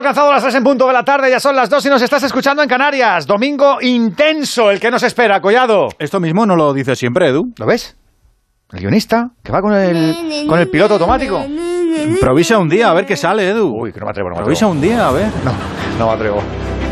Alcanzado las 3 en punto de la tarde, ya son las 2 y nos estás escuchando en Canarias. Domingo intenso el que nos espera, Collado. Esto mismo no lo dice siempre, Edu. ¿Lo ves? El guionista, que va con el piloto automático. Improvisa un día, a ver qué sale, Edu. Uy, que no me atrevo. Improvisa un día, a ver. No me atrevo.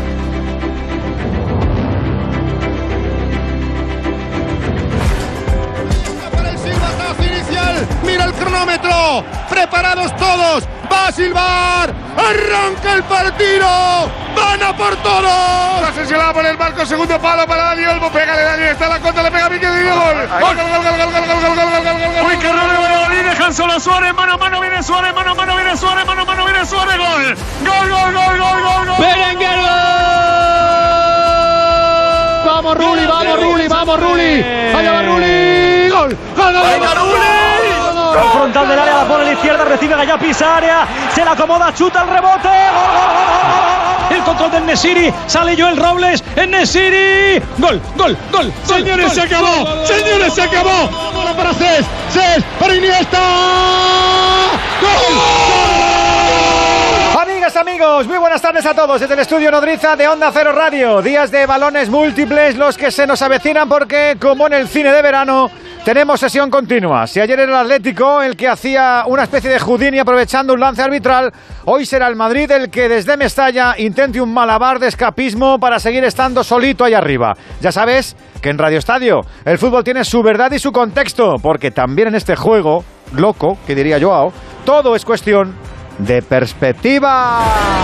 Para el silbatazo inicial, mira el cronómetro, preparados todos, va a silbar, arranca el partido, van a por todos. No sé si la va a poner Marco, segundo palo para Dani Olmo, pégale Dani, está la contra, le pega a Miquel y dio gol. Gol. Uy, que no le van a venir, dejan solo a Suárez, mano a mano viene Suárez, mano a mano viene Suárez, mano a mano viene Suárez, gol. Gol. Berenguer, gol. Vamos Rulli, allá va Rulli, gol. ¡Venga, Rulli! Gol frontal del área, la pone a la izquierda, recibe Gallá, pisa área, se la acomoda, chuta el rebote, gol. El control del Nesiri, sale Joel Robles, el Nesiri, gol. Señores, se acabó. Ahora para Cés, para Iniesta. Amigas, amigos, muy buenas tardes a todos desde el estudio Nodriza de Onda Cero Radio. Días de balones múltiples los que se nos avecinan porque, como en el cine de verano, tenemos sesión continua. Si ayer era el Atlético el que hacía una especie de Houdini aprovechando un lance arbitral, hoy será el Madrid el que desde Mestalla intente un malabar de escapismo para seguir estando solito ahí arriba. Ya sabes que en Radio Estadio el fútbol tiene su verdad y su contexto, porque también en este juego loco, que diría Joao, todo es cuestión de perspectiva.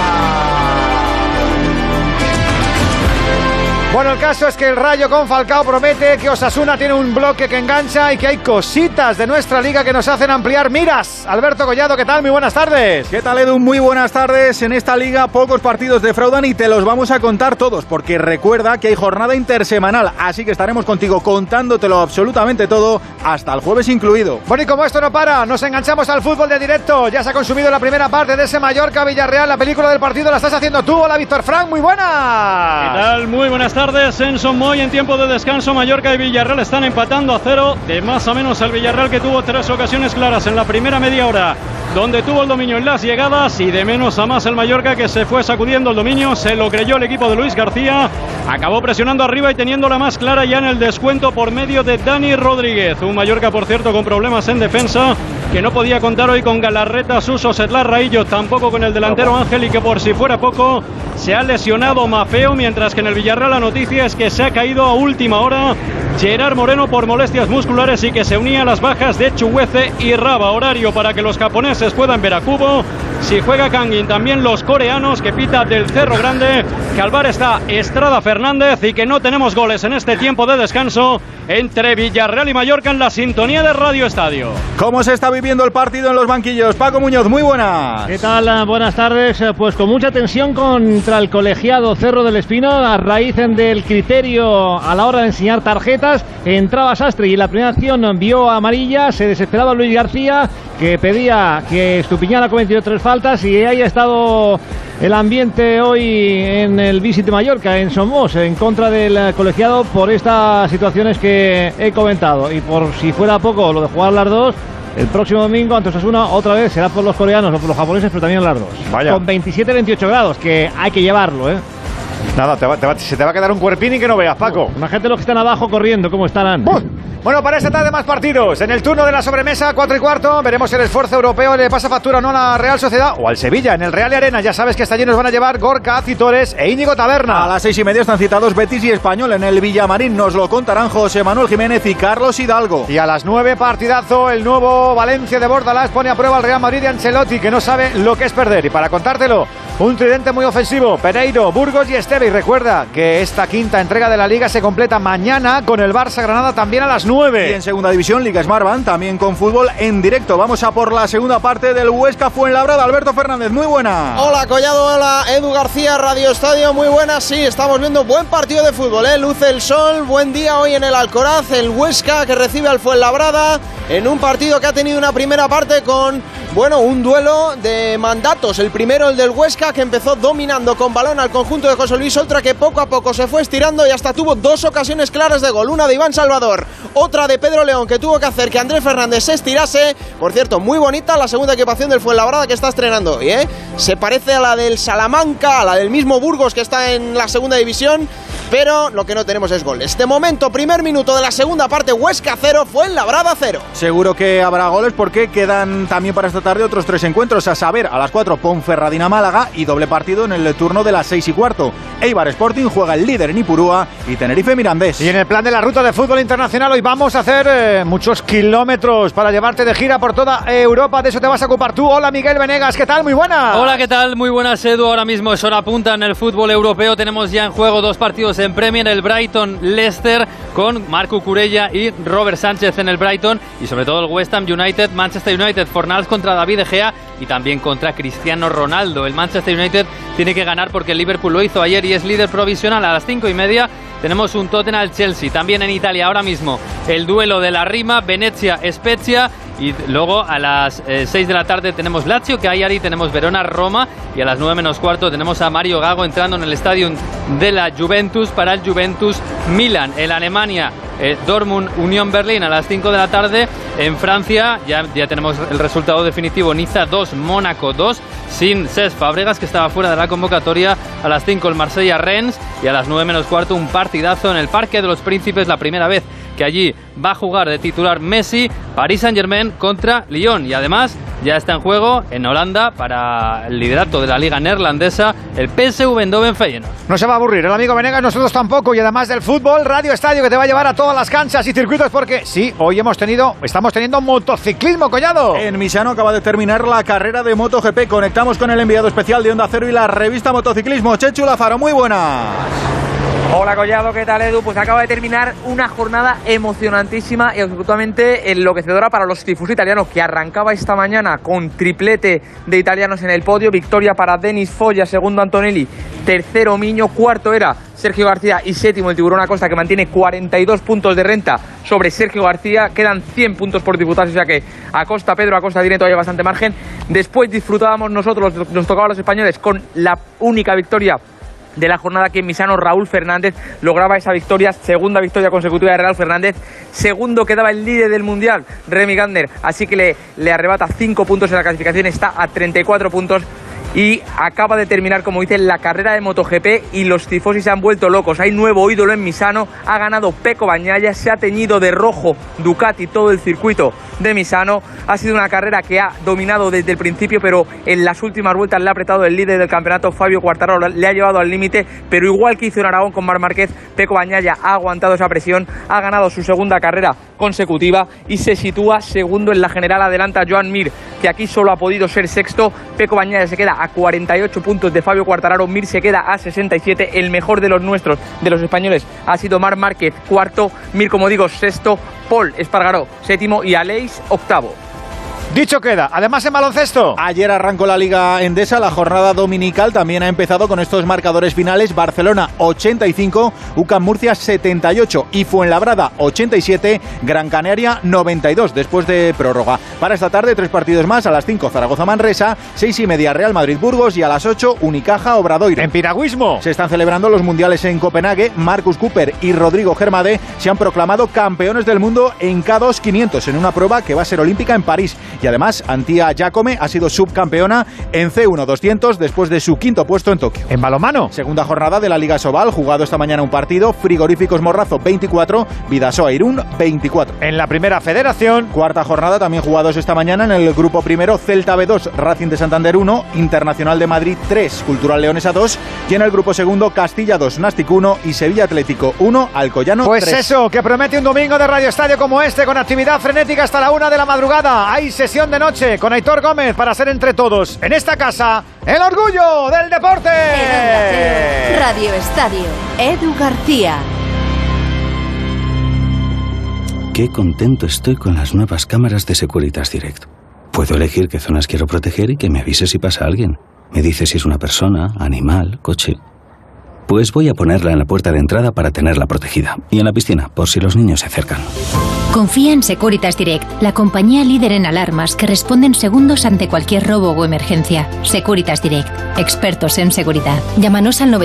Bueno, el caso es que el Rayo con Falcao promete que Osasuna tiene un bloque que engancha y que hay cositas de nuestra liga que nos hacen ampliar miras. Alberto Collado, ¿qué tal? Muy buenas tardes. ¿Qué tal, Edu? Muy buenas tardes. En esta liga pocos partidos defraudan y te los vamos a contar todos, porque recuerda que hay jornada intersemanal, así que estaremos contigo contándotelo absolutamente todo, hasta el jueves incluido. Bueno, y como esto no para, nos enganchamos al fútbol de directo. Ya se ha consumido la primera parte de ese Mallorca-Villarreal. La película del partido la estás haciendo tú. Hola, Víctor Frank, muy buenas. ¿Qué tal? Muy buenas tardes. En Son Moy, en tiempo de descanso, Mallorca y Villarreal están empatando a 0. De más a menos el Villarreal, que tuvo 3 ocasiones claras en la primera media hora, donde tuvo el dominio en las llegadas, y de menos a más el Mallorca, que se fue sacudiendo el dominio. Se lo creyó el equipo de Luis García, acabó presionando arriba y teniendo la más clara ya en el descuento por medio de Dani Rodríguez. Un Mallorca, por cierto, con problemas en defensa, que no podía contar hoy con Galarreta, Suso, Setlar, Raillo, tampoco con el delantero Ángel, y que por si fuera poco se ha lesionado Mafeo, mientras que en el Villarreal la noticia es que se ha caído a última hora Gerard Moreno por molestias musculares y que se unía a las bajas de Chuguece y Raba. Horario para que los japoneses puedan ver a Kubo. Si juega Kangin, también los coreanos, que pita del Cerro Grande, que al bar está Estrada Fernández, y que no tenemos goles en este tiempo de descanso entre Villarreal y Mallorca en la sintonía de Radio Estadio. ¿Cómo se está viviendo el partido en los banquillos? Paco Muñoz, muy buenas. ¿Qué tal? Buenas tardes. Pues con mucha tensión contra el colegiado Cerro del Espino, a raíz del criterio a la hora de enseñar tarjetas. Entraba Sastre y en la primera acción vio amarilla, se desesperaba Luis García, que pedía que Estupiñán ha cometido 3 faltas, y ahí ha estado el ambiente hoy en el Visit Mallorca, en Somos, en contra del colegiado por estas situaciones que he comentado. Y por si fuera poco lo de jugar las dos, el próximo domingo ante Osasuna otra vez será por los coreanos o por los japoneses, pero también las dos. Vaya. Con 27-28 grados, que hay que llevarlo, ¿eh? Nada, se te va a quedar un cuerpini que no veas, Paco. Imagínate los que están abajo corriendo, ¿cómo estarán? Bueno, para esta tarde más partidos. En el turno de la sobremesa, 4:15, veremos el esfuerzo europeo. Le pasa factura no a la Real Sociedad o al Sevilla. En el Real y Arena, ya sabes que hasta allí nos van a llevar Gorka Citores e Íñigo Taberna. A las 6:30 están citados Betis y Español. En el Villamarín nos lo contarán José Manuel Jiménez y Carlos Hidalgo. Y a las 9, partidazo, el nuevo Valencia de Bordalás pone a prueba al Real Madrid de Ancelotti, que no sabe lo que es perder. Y para contártelo, un tridente muy ofensivo: Pereiro, Burgos y Esteve. Y recuerda que esta quinta entrega de la Liga se completa mañana con el Barça Granada también a las 9. Y en segunda división, Liga Smartbank, también con fútbol en directo. Vamos a por la segunda parte del Huesca Fuenlabrada. Alberto Fernández, muy buena. Hola Collado, hola Edu García, Radio Estadio, muy buenas. Sí, estamos viendo buen partido de fútbol, luce el sol, buen día hoy en el Alcoraz. El Huesca, que recibe al Fuenlabrada, en un partido que ha tenido una primera parte con, bueno, un duelo de mandatos. El primero, el del Huesca, que empezó dominando con balón al conjunto de José Luis Oltra, que poco a poco se fue estirando y hasta tuvo dos ocasiones claras de gol. Una de Iván Salvador, otra de Pedro León, que tuvo que hacer que Andrés Fernández se estirase. Por cierto, muy bonita la segunda equipación del Fuenlabrada que está estrenando hoy, ¿eh? Se parece a la del Salamanca, a la del mismo Burgos que está en la segunda división, pero lo que no tenemos es goles. De momento, primer minuto de la segunda parte, Huesca 0, Fuenlabrada 0. Seguro que habrá goles porque quedan también para esta tarde otros 3 encuentros, a saber, a las 4 Ponferradina-Málaga y doble partido en el turno de las 6:15. Eibar Sporting juega el líder en Ipurúa y Tenerife Mirandés. Y en el plan de la ruta de fútbol internacional hoy vamos a hacer muchos kilómetros para llevarte de gira por toda Europa. De eso te vas a ocupar tú. Hola, Miguel Venegas, ¿qué tal? Muy buena. Hola, ¿qué tal? Muy buenas, Edu. Ahora mismo es hora punta en el fútbol europeo. Tenemos ya en juego 2 partidos en Premier, el Brighton-Leicester con Marc Cucurella y Robert Sánchez en el Brighton, y sobre todo el West Ham United, Manchester United, Fornals contra David De Gea y también contra Cristiano Ronaldo. El Manchester United tiene que ganar porque el Liverpool lo hizo ayer y es líder provisional. A las 5:30 tenemos un Tottenham-Chelsea. También en Italia ahora mismo el duelo de la Rima, Venezia-Spezia. Y luego a las 6 de la tarde tenemos Lazio, Cagliari, tenemos Verona-Roma, y a las 9:15 tenemos a Mario Gago entrando en el estadio de la Juventus para el Juventus-Milan. En Alemania, Dortmund-Unión Berlín a las 5 de la tarde. En Francia ya tenemos el resultado definitivo: Niza 2, Mónaco 2, sin Cesc Fábregas, que estaba fuera de la convocatoria. A las 5 el Marsella-Rennes, y a las 9:15 un partidazo en el Parque de los Príncipes, la primera vez que allí va a jugar de titular Messi, Paris Saint-Germain contra Lyon. Y además ya está en juego en Holanda para el liderato de la liga neerlandesa el PSV Eindhoven-Feyenoord. No se va a aburrir el amigo Venegas, nosotros tampoco. Y además del fútbol, Radio Estadio, que te va a llevar a todas las canchas y circuitos, porque sí, hoy estamos teniendo motociclismo, Collado. En Misano acaba de terminar la carrera de MotoGP. Conectamos con el enviado especial de Onda Cero y la revista Motociclismo, Chechu Lázaro. Muy buenas. Hola, Collado, ¿qué tal, Edu? Pues acaba de terminar una jornada emocionantísima y absolutamente enloquecedora para los tifus italianos, que arrancaba esta mañana con triplete de italianos en el podio. Victoria para Denis Foggia, segundo Antonelli, tercero Miño, cuarto era Sergio García y séptimo el Tiburón Acosta, que mantiene 42 puntos de renta sobre Sergio García. Quedan 100 puntos por disputarse, o sea que Pedro Acosta tiene todavía bastante margen. Después disfrutábamos nosotros, nos tocaba a los españoles, con la única victoria de la jornada aquí en Misano. Raúl Fernández lograba esa victoria, segunda victoria consecutiva de Raúl Fernández. Segundo quedaba el líder del Mundial, Remy Gardner, así que le arrebata 5 puntos en la clasificación, está a 34 puntos. Y acaba de terminar, como dicen, la carrera de MotoGP y los tifosi se han vuelto locos. Hay nuevo ídolo en Misano, ha ganado Pecco Bagnaia, se ha teñido de rojo Ducati todo el circuito de Misano. Ha sido una carrera que ha dominado desde el principio, pero en las últimas vueltas le ha apretado el líder del campeonato, Fabio Quartararo, le ha llevado al límite, pero igual que hizo en Aragón con Marc Márquez, Pecco Bagnaia ha aguantado esa presión, ha ganado su segunda carrera consecutiva y se sitúa segundo en la general. Adelanta Joan Mir, que aquí solo ha podido ser sexto. Pecco Bagnaia se queda a 48 puntos de Fabio Quartararo, Mir se queda a 67. El mejor de los nuestros, de los españoles, ha sido Marc Márquez, cuarto, Mir, como digo, sexto, Paul Espargaró, séptimo y Aleix, octavo. Dicho queda. Además, en baloncesto, ayer arrancó la Liga Endesa, la jornada dominical también ha empezado con estos marcadores finales: Barcelona 85, UCAM Murcia 78 y Fuenlabrada 87, Gran Canaria 92 después de prórroga. Para esta tarde 3 partidos más: a las 5 Zaragoza Manresa, 6:30 Real Madrid Burgos y a las 8 Unicaja Obradoiro. En piragüismo se están celebrando los mundiales en Copenhague. Marcus Cooper y Rodrigo Germade se han proclamado campeones del mundo en K2 500 en una prueba que va a ser olímpica en París. Y además, Antía Giacome ha sido subcampeona en C1 200 después de su quinto puesto en Tokio. En balonmano, segunda jornada de la Liga Sobal, jugado esta mañana un partido: Frigoríficos Morrazo 24, Vidasoa Irún 24. En la primera federación, cuarta jornada también jugados esta mañana en el grupo primero: Celta B2, Racing de Santander 1, Internacional de Madrid 3, Cultural Leonesa 2, y en el grupo segundo Castilla 2, Nastic 1 y Sevilla Atlético 1, Alcoyano 3. Pues eso, que promete un domingo de Radio Estadio como este, con actividad frenética hasta la 1 de la madrugada. Hay sesión de noche con Aitor Gómez para ser entre todos en esta casa el orgullo del deporte. Radio Estadio, Edu García. Qué contento estoy con las nuevas cámaras de Securitas Direct. Puedo elegir qué zonas quiero proteger y que me avise si pasa alguien. Me dice si es una persona, animal, coche. Pues voy a ponerla en la puerta de entrada para tenerla protegida. Y en la piscina, por si los niños se acercan. Confía en Securitas Direct, la compañía líder en alarmas que responde en segundos ante cualquier robo o emergencia. Securitas Direct, expertos en seguridad. Llámanos al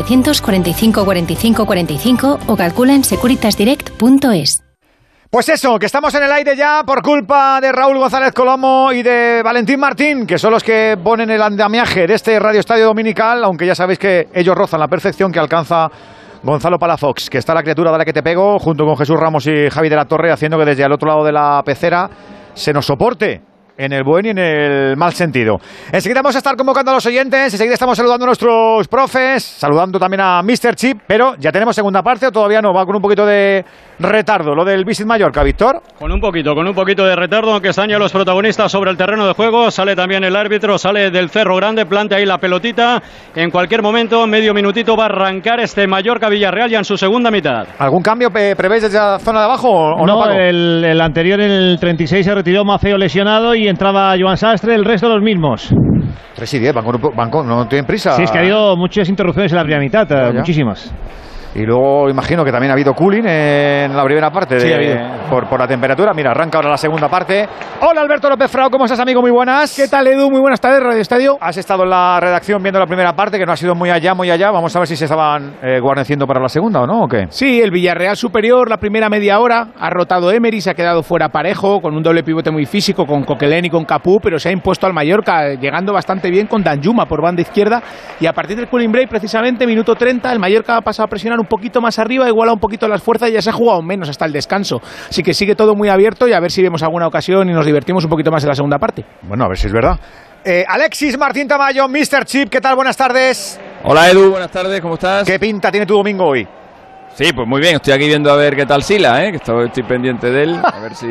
945 45 45 o calcula en securitasdirect.es. Pues eso, que estamos en el aire ya por culpa de Raúl González Colomo y de Valentín Martín, que son los que ponen el andamiaje de este Radio Estadio Dominical, aunque ya sabéis que ellos rozan la perfección que alcanza Gonzalo Palafox, que está la criatura de la que te pego, junto con Jesús Ramos y Javi de la Torre, haciendo que desde el otro lado de la pecera se nos soporte en el buen y en el mal sentido. Enseguida vamos a estar convocando a los oyentes, enseguida estamos saludando a nuestros profes, saludando también a Mr. Chip, pero ya tenemos segunda parte o todavía no, va con un poquito de retardo lo del Visit Mallorca, Víctor. Con un poquito de retardo, aunque están ya los protagonistas sobre el terreno de juego, sale también el árbitro, sale del Cerro Grande, plantea ahí la pelotita, en cualquier momento, medio minutito va a arrancar este Mallorca-Villarreal ya en su segunda mitad. ¿Algún cambio prevés desde la zona de abajo o no, Paco? El anterior, en el 36, se retiró Mafeo lesionado y entraba Joan Sastre, el resto los mismos. 3 y 10, banco, no tienen prisa. Sí, es que ha habido muchas interrupciones en la primera mitad, muchísimas. Y luego imagino que también ha habido cooling en la primera parte sí, ha habido. Por la temperatura. Mira, arranca ahora la segunda parte. Hola Alberto López Frao, ¿cómo estás, amigo? Muy buenas. ¿Qué tal, Edu? Muy buenas tardes, Radio Estadio. Has estado en la redacción viendo la primera parte, que no ha sido muy allá. Vamos a ver si se estaban guarneciendo para la segunda o no, ¿o qué? Sí, el Villarreal superior, la primera media hora, ha rotado Emery, se ha quedado fuera Parejo, con un doble pivote muy físico, con Coquelin y con Capú, pero se ha impuesto al Mallorca, llegando bastante bien con Danjuma por banda izquierda, y a partir del cooling break, precisamente, minuto 30, el Mallorca ha pasado a presionar un poquito más arriba, iguala un poquito las fuerzas y ya se ha jugado menos hasta el descanso. Así que sigue todo muy abierto y a ver si vemos alguna ocasión y nos divertimos un poquito más en la segunda parte. Bueno, a ver si es verdad. Alexis Martín Tamayo, Mr. Chip, ¿qué tal? Buenas tardes. Hola Edu, buenas tardes, ¿cómo estás? ¿Qué pinta tiene tu domingo hoy? Sí, pues muy bien, estoy aquí viendo a ver qué tal Sila, que estoy pendiente de él, a ver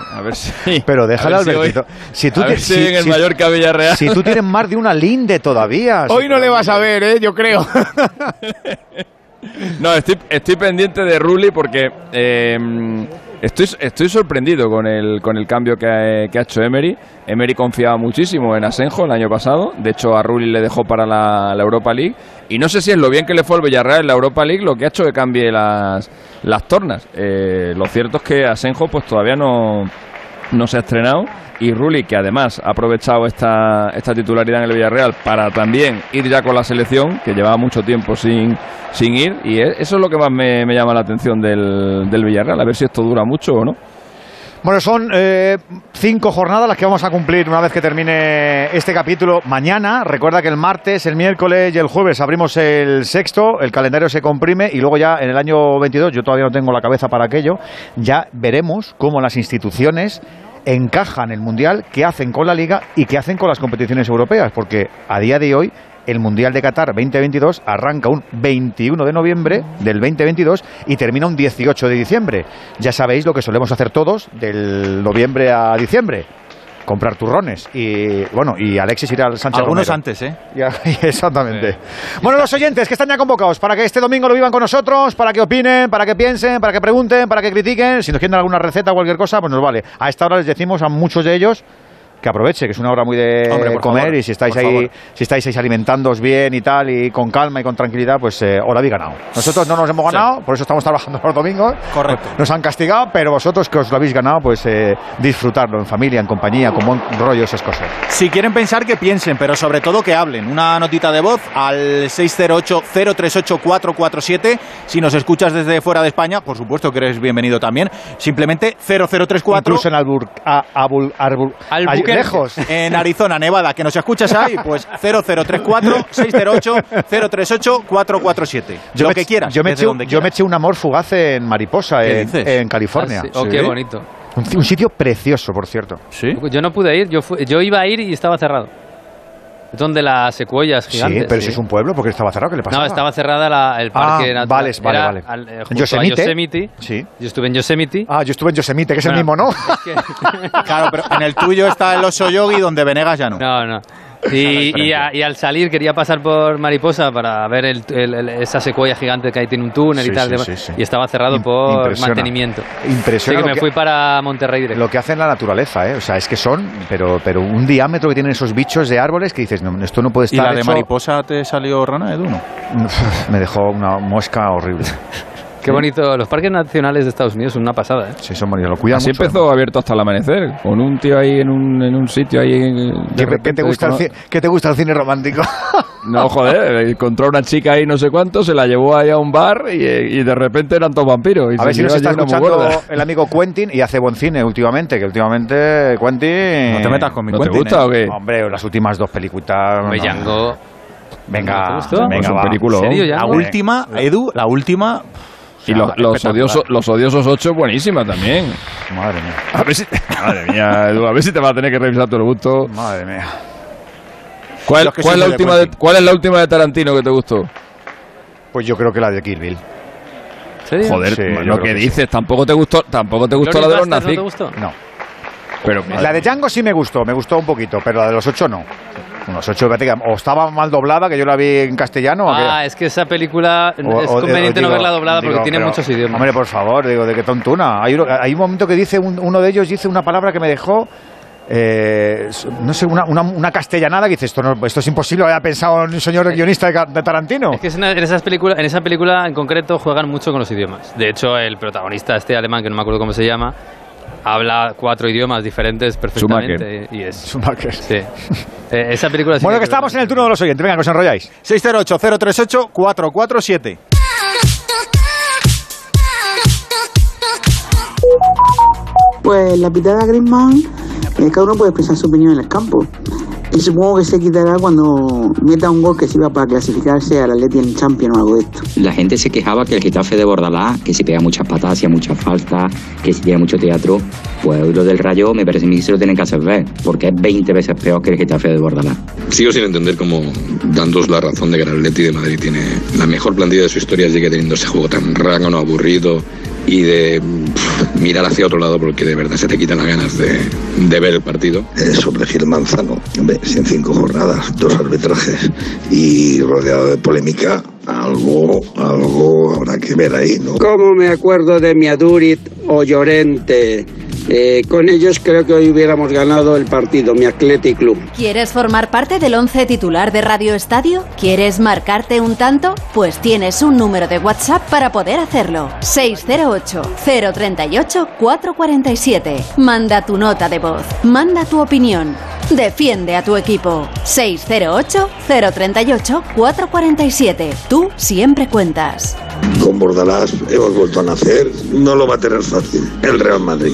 si Pero déjale, Albertito. Si en el Mallorca Villarreal. Si tú tienes más de una linde todavía. Hoy no le vas a ver, yo creo. No, estoy pendiente de Rulli porque estoy sorprendido con el cambio que ha hecho Emery. Emery confiaba muchísimo en Asenjo el año pasado, de hecho a Rulli le dejó para la Europa League, y no sé si es lo bien que le fue al Villarreal en la Europa League lo que ha hecho que cambie las tornas. Lo cierto es que Asenjo pues todavía no se ha estrenado, y Rulli, que además ha aprovechado esta titularidad en el Villarreal para también ir ya con la selección, que llevaba mucho tiempo sin ir, y eso es lo que más me llama la atención del Villarreal, a ver si esto dura mucho o no. Bueno, son 5 jornadas las que vamos a cumplir una vez que termine este capítulo mañana. Recuerda que el martes, el miércoles y el jueves abrimos el sexto, el calendario se comprime y luego ya en el año 22, yo todavía no tengo la cabeza para aquello, ya veremos cómo las instituciones encajan el Mundial, qué hacen con la Liga y qué hacen con las competiciones europeas, porque a día de hoy el Mundial de Qatar 2022 arranca un 21 de noviembre del 2022 y termina un 18 de diciembre. Ya sabéis lo que solemos hacer todos del noviembre a diciembre. Comprar turrones y Alexis irá al Sánchez algunos Romero. Antes, exactamente. Bueno, los oyentes que están ya convocados para que este domingo lo vivan con nosotros, para que opinen, para que piensen, para que pregunten, para que critiquen. Si nos quieren dar alguna receta o cualquier cosa, pues nos vale. A esta hora les decimos a muchos de ellos que aproveche, que es una hora muy de comer, favor, y si estáis ahí alimentándoos bien y tal, y con calma y con tranquilidad, pues os lo habéis ganado. Nosotros no nos hemos ganado, por eso estamos trabajando los domingos. Correcto. Nos han castigado, pero vosotros que os lo habéis ganado, pues disfrutarlo en familia, en compañía, con buen rollo, esas cosas. Si quieren pensar, que piensen, pero sobre todo que hablen. Una notita de voz al 608-038-447. Si nos escuchas desde fuera de España, por supuesto que eres bienvenido también. Simplemente 0034. Incluso en lejos. En Arizona, Nevada, que nos escuchas ahí, pues 0034-608-038-447. Lo que quieras. Yo me eché un amor fugaz en Mariposa, en California. ¿Sí? Oh, qué bonito. Un sitio precioso, por cierto. ¿Sí? Yo no pude ir, yo iba a ir y estaba cerrado. Es donde las secuoyas gigantes. Sí, pero si es un pueblo, porque estaba cerrado, ¿qué le pasaba? No, estaba cerrada el parque natural. Vale. Yosemite. Sí. Yo estuve en Yosemite. Yo estuve en Yosemite, que es el mismo, ¿no? Claro, pero en el tuyo está el oso yogi, donde Venegas ya no. No. Y al salir quería pasar por Mariposa para ver esa secuoya gigante que ahí tiene un túnel y tal. Sí. Y estaba cerrado por mantenimiento. Impresiona. Así que me fui para Monterrey directo. Lo que hace en la naturaleza, ¿eh? O sea, es que son, pero un diámetro que tienen esos bichos de árboles que dices, no, esto no puede estar. ¿Y la hecho... de Mariposa te salió rana, Edu? No? Me dejó una mosca horrible. Qué bonito, los parques nacionales de Estados Unidos son una pasada, ¿eh? Sí, son bonitos, lo cuidan Así mucho. empezó abierto hasta el amanecer, con un tío ahí en un sitio ahí. ¿Qué te gusta el cine romántico? No, joder, encontró a una chica ahí no sé cuánto, se la llevó ahí a un bar y de repente eran todos vampiros. A ver si nos está escuchando el amigo Quentin y hace buen cine últimamente, que últimamente Quentin... No te metas con mi ¿No Quentin, te gusta o qué? Hombre, las últimas dos películas... Django. Venga, ¿No te gustó? venga, va. Película. ¿En serio, La última, Edu, la última... Y los odiosos 8, buenísima también. Madre mía. A ver si, madre mía, Edu, a ver si te va a tener que revisar todo el gusto. Madre mía. ¿Cuál es la última de Tarantino que te gustó? Pues yo creo que la de Kill Bill. ¿Serio? Joder, Sí, yo lo creo que que dices, tampoco te gustó la de los nazis. ¿No te gustó? No. Pero, La de Django sí me gustó un poquito, pero la de los 8 no. Los 8, o estaba mal doblada, que yo la vi en castellano. Es que esa película es conveniente no verla doblada porque tiene muchos idiomas. Hombre, por favor, digo, de qué tontuna. Hay un momento que dice, uno de ellos dice una palabra que me dejó... no sé, una castellanada que dice, esto es imposible, había pensado en un señor guionista de Tarantino. Es que en esa película en concreto juegan mucho con los idiomas. De hecho, el protagonista alemán, que no me acuerdo cómo se llama, habla 4 idiomas diferentes perfectamente. Schumacher. Sí. Esa película sí. Bueno, que estamos en el turno de los oyentes. Venga, que os enrolláis. 608-038-447. Pues la pitada Griezmann, cada uno puede expresar su opinión en el campo. Y supongo que se quitará cuando meta un gol que sirva para clasificarse al Atleti en Champions o algo de esto. La gente se quejaba que el Getafe de Bordalás, que si pega muchas patadas, hacía muchas faltas, que si tiene mucho teatro, pues lo del Rayo me parece a mí que se lo tienen que hacer ver, porque es 20 veces peor que el Getafe de Bordalás. Sigo sin entender cómo, dándos la razón de que el Atleti de Madrid tiene la mejor plantilla de su historia, sigue teniendo ese juego tan rácano, aburrido y de mirar hacia otro lado porque de verdad se te quitan las ganas de ver el partido. Sobre Gil Manzano, hombre, si en 5 jornadas, 2 arbitrajes y rodeado de polémica, algo habrá que ver ahí, ¿no? Como me acuerdo de Miadurit o Llorente. Con ellos creo que hoy hubiéramos ganado el partido, mi Athletic Club. ¿Quieres formar parte del 11 titular de Radio Estadio? ¿Quieres marcarte un tanto? Pues tienes un número de WhatsApp para poder hacerlo. 608-038-447. Manda tu nota de voz. Manda tu opinión. Defiende a tu equipo. 608-038-447. Tú siempre cuentas. Con Bordalás hemos vuelto a nacer, no lo va a tener fácil el Real Madrid.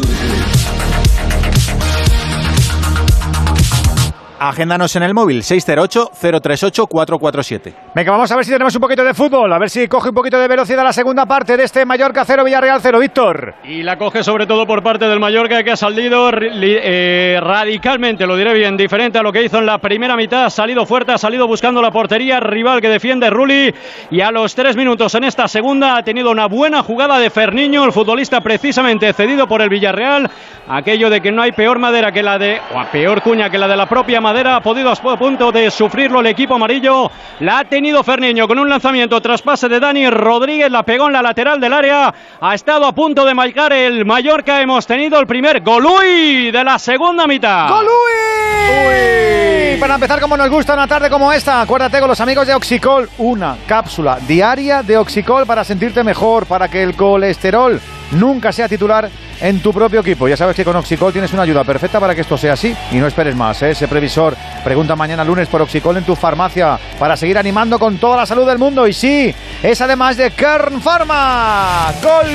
Agéndanos en el móvil, 608-038-447. Venga, vamos a ver si tenemos un poquito de fútbol, a ver si coge un poquito de velocidad la segunda parte de este Mallorca 0, Villarreal 0, Víctor. Y la coge sobre todo por parte del Mallorca, que ha salido radicalmente, lo diré bien, diferente a lo que hizo en la primera mitad. Ha salido fuerte, ha salido buscando la portería rival que defiende Rulli, y a los 3 minutos en esta segunda ha tenido una buena jugada de Ferniño, el futbolista precisamente cedido por el Villarreal. Aquello de que no hay peor madera que la de, o peor cuña que la de la propia madera, ha podido a punto de sufrirlo el equipo amarillo. La ha tenido Ferniño con un lanzamiento traspase de Dani Rodríguez, la pegó en la lateral del área, ha estado a punto de marcar el Mallorca. Hemos tenido el primer golui de la segunda mitad. ¡Golui! Para empezar, como nos gusta una tarde como esta, acuérdate con los amigos de Oxicol, una cápsula diaria de Oxicol para sentirte mejor, para que el colesterol nunca sea titular en tu propio equipo. Ya sabes que con Oxicol tienes una ayuda perfecta para que esto sea así y no esperes más, ¿eh? Ese previsor. Pregunta mañana lunes por Oxicol en tu farmacia para seguir animando con toda la salud del mundo. Y sí, es además de Kern Pharma con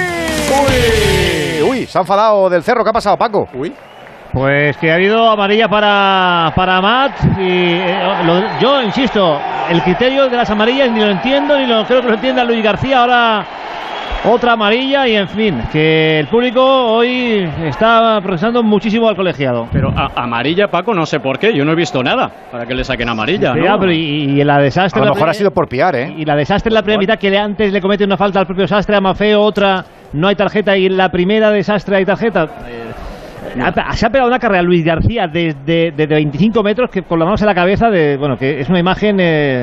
Luis. Uy, se ha enfadado del Cerro. ¿Qué ha pasado, Paco? Uy. Pues que ha habido amarilla para Amat y yo insisto, el criterio de las amarillas ni lo entiendo, creo que lo entienda Luis García. Ahora otra amarilla y en fin, que el público hoy está procesando muchísimo al colegiado. Pero amarilla, Paco, no sé por qué, yo no he visto nada para que le saquen amarilla, ¿no? Ya, pero y la de Sastre... A lo mejor ha sido por piar, ¿eh? Y la de Sastre en la primera mitad, que antes le comete una falta al propio Sastre, a Mafeo, otra no hay tarjeta, y en la primera de Sastre hay tarjeta. Se ha pegado una carrera Luis García desde 25 metros que con las manos en la cabeza, que es una imagen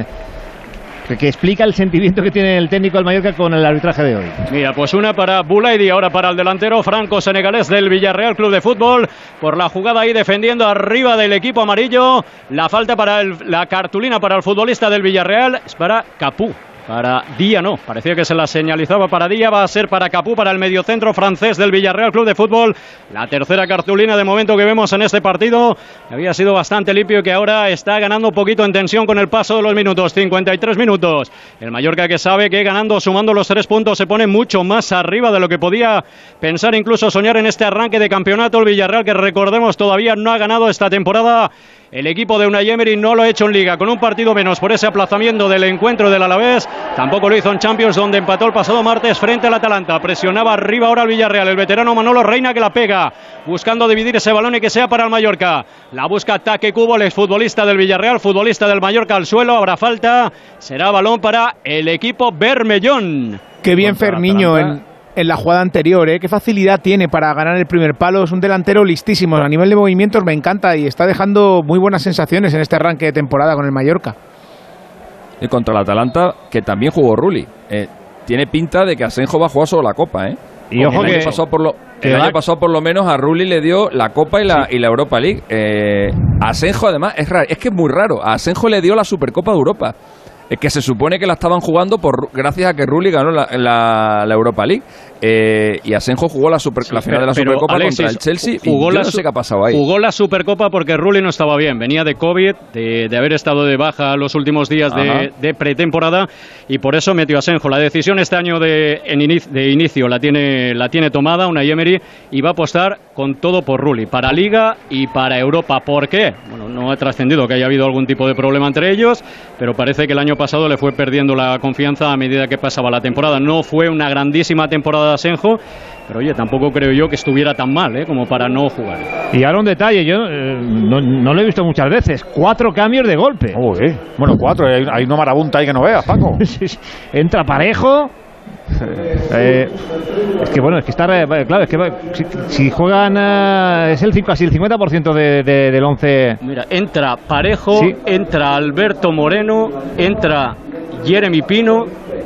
que explica el sentimiento que tiene el técnico del Mallorca con el arbitraje de hoy. Mira, pues una para Boulaidi, ahora para el delantero franco-senegalés del Villarreal Club de Fútbol, por la jugada ahí defendiendo arriba del equipo amarillo. La falta para la cartulina para el futbolista del Villarreal es para Capú. Para Díaz no, parecía que se la señalizaba para Díaz, va a ser para Capú, para el mediocentro francés del Villarreal Club de Fútbol. La tercera cartulina de momento que vemos en este partido, había sido bastante limpio y que ahora está ganando un poquito en tensión con el paso de los minutos, 53 minutos. El Mallorca que sabe que ganando, sumando los 3 puntos, se pone mucho más arriba de lo que podía pensar, incluso soñar en este arranque de campeonato. El Villarreal, que recordemos todavía no ha ganado esta temporada. El equipo de Unai Emery no lo ha hecho en Liga, con un partido menos por ese aplazamiento del encuentro del Alavés. Tampoco lo hizo en Champions, donde empató el pasado martes frente al Atalanta. Presionaba arriba ahora el Villarreal, el veterano Manolo Reina, que la pega, buscando dividir ese balón y que sea para el Mallorca. La busca Taque Kubo, el exfutbolista del Villarreal, futbolista del Mallorca al suelo. Habrá falta, será balón para el equipo Bermellón. Qué bien Fermiño en la jugada anterior, qué facilidad tiene para ganar el primer palo. Es un delantero listísimo, a nivel de movimientos me encanta y está dejando muy buenas sensaciones en este arranque de temporada con el Mallorca. Y contra el Atalanta, que también jugó Rulli. Tiene pinta de que Asenjo va a jugar solo la Copa, Y ojo el año pasado por lo menos a Rulli le dio la Copa y la Europa League. A Asenjo además es raro, es que es muy raro. A Asenjo le dio la Supercopa de Europa. Es que se supone que la estaban jugando gracias a que Rulli ganó la Europa League. Y Asenjo jugó la final de la Supercopa, Alexis, contra el Chelsea. Yo no sé qué ha pasado ahí. Jugó la Supercopa porque Rulli no estaba bien. Venía de COVID, de haber estado de baja los últimos días de pretemporada, y por eso metió a Asenjo. La decisión este año de inicio la tiene tomada Unai Emery, y va a apostar con todo por Rulli, para Liga y para Europa. ¿Por qué? Bueno, no ha trascendido que haya habido algún tipo de problema entre ellos, pero parece que el año pasado le fue perdiendo la confianza a medida que pasaba la temporada. No fue una grandísima temporada de Asenjo, pero oye, tampoco creo yo que estuviera tan mal como para no jugar. Y ahora un detalle, yo no lo he visto muchas veces, 4 cambios de golpe. Bueno, 4, hay una marabunta ahí que no veas, Paco. Entra Parejo. Es que bueno, es que está claro, es que si juegan es casi el 50% del 11. Mira, entra Parejo, entra Alberto Moreno, entra Jeremy Pino,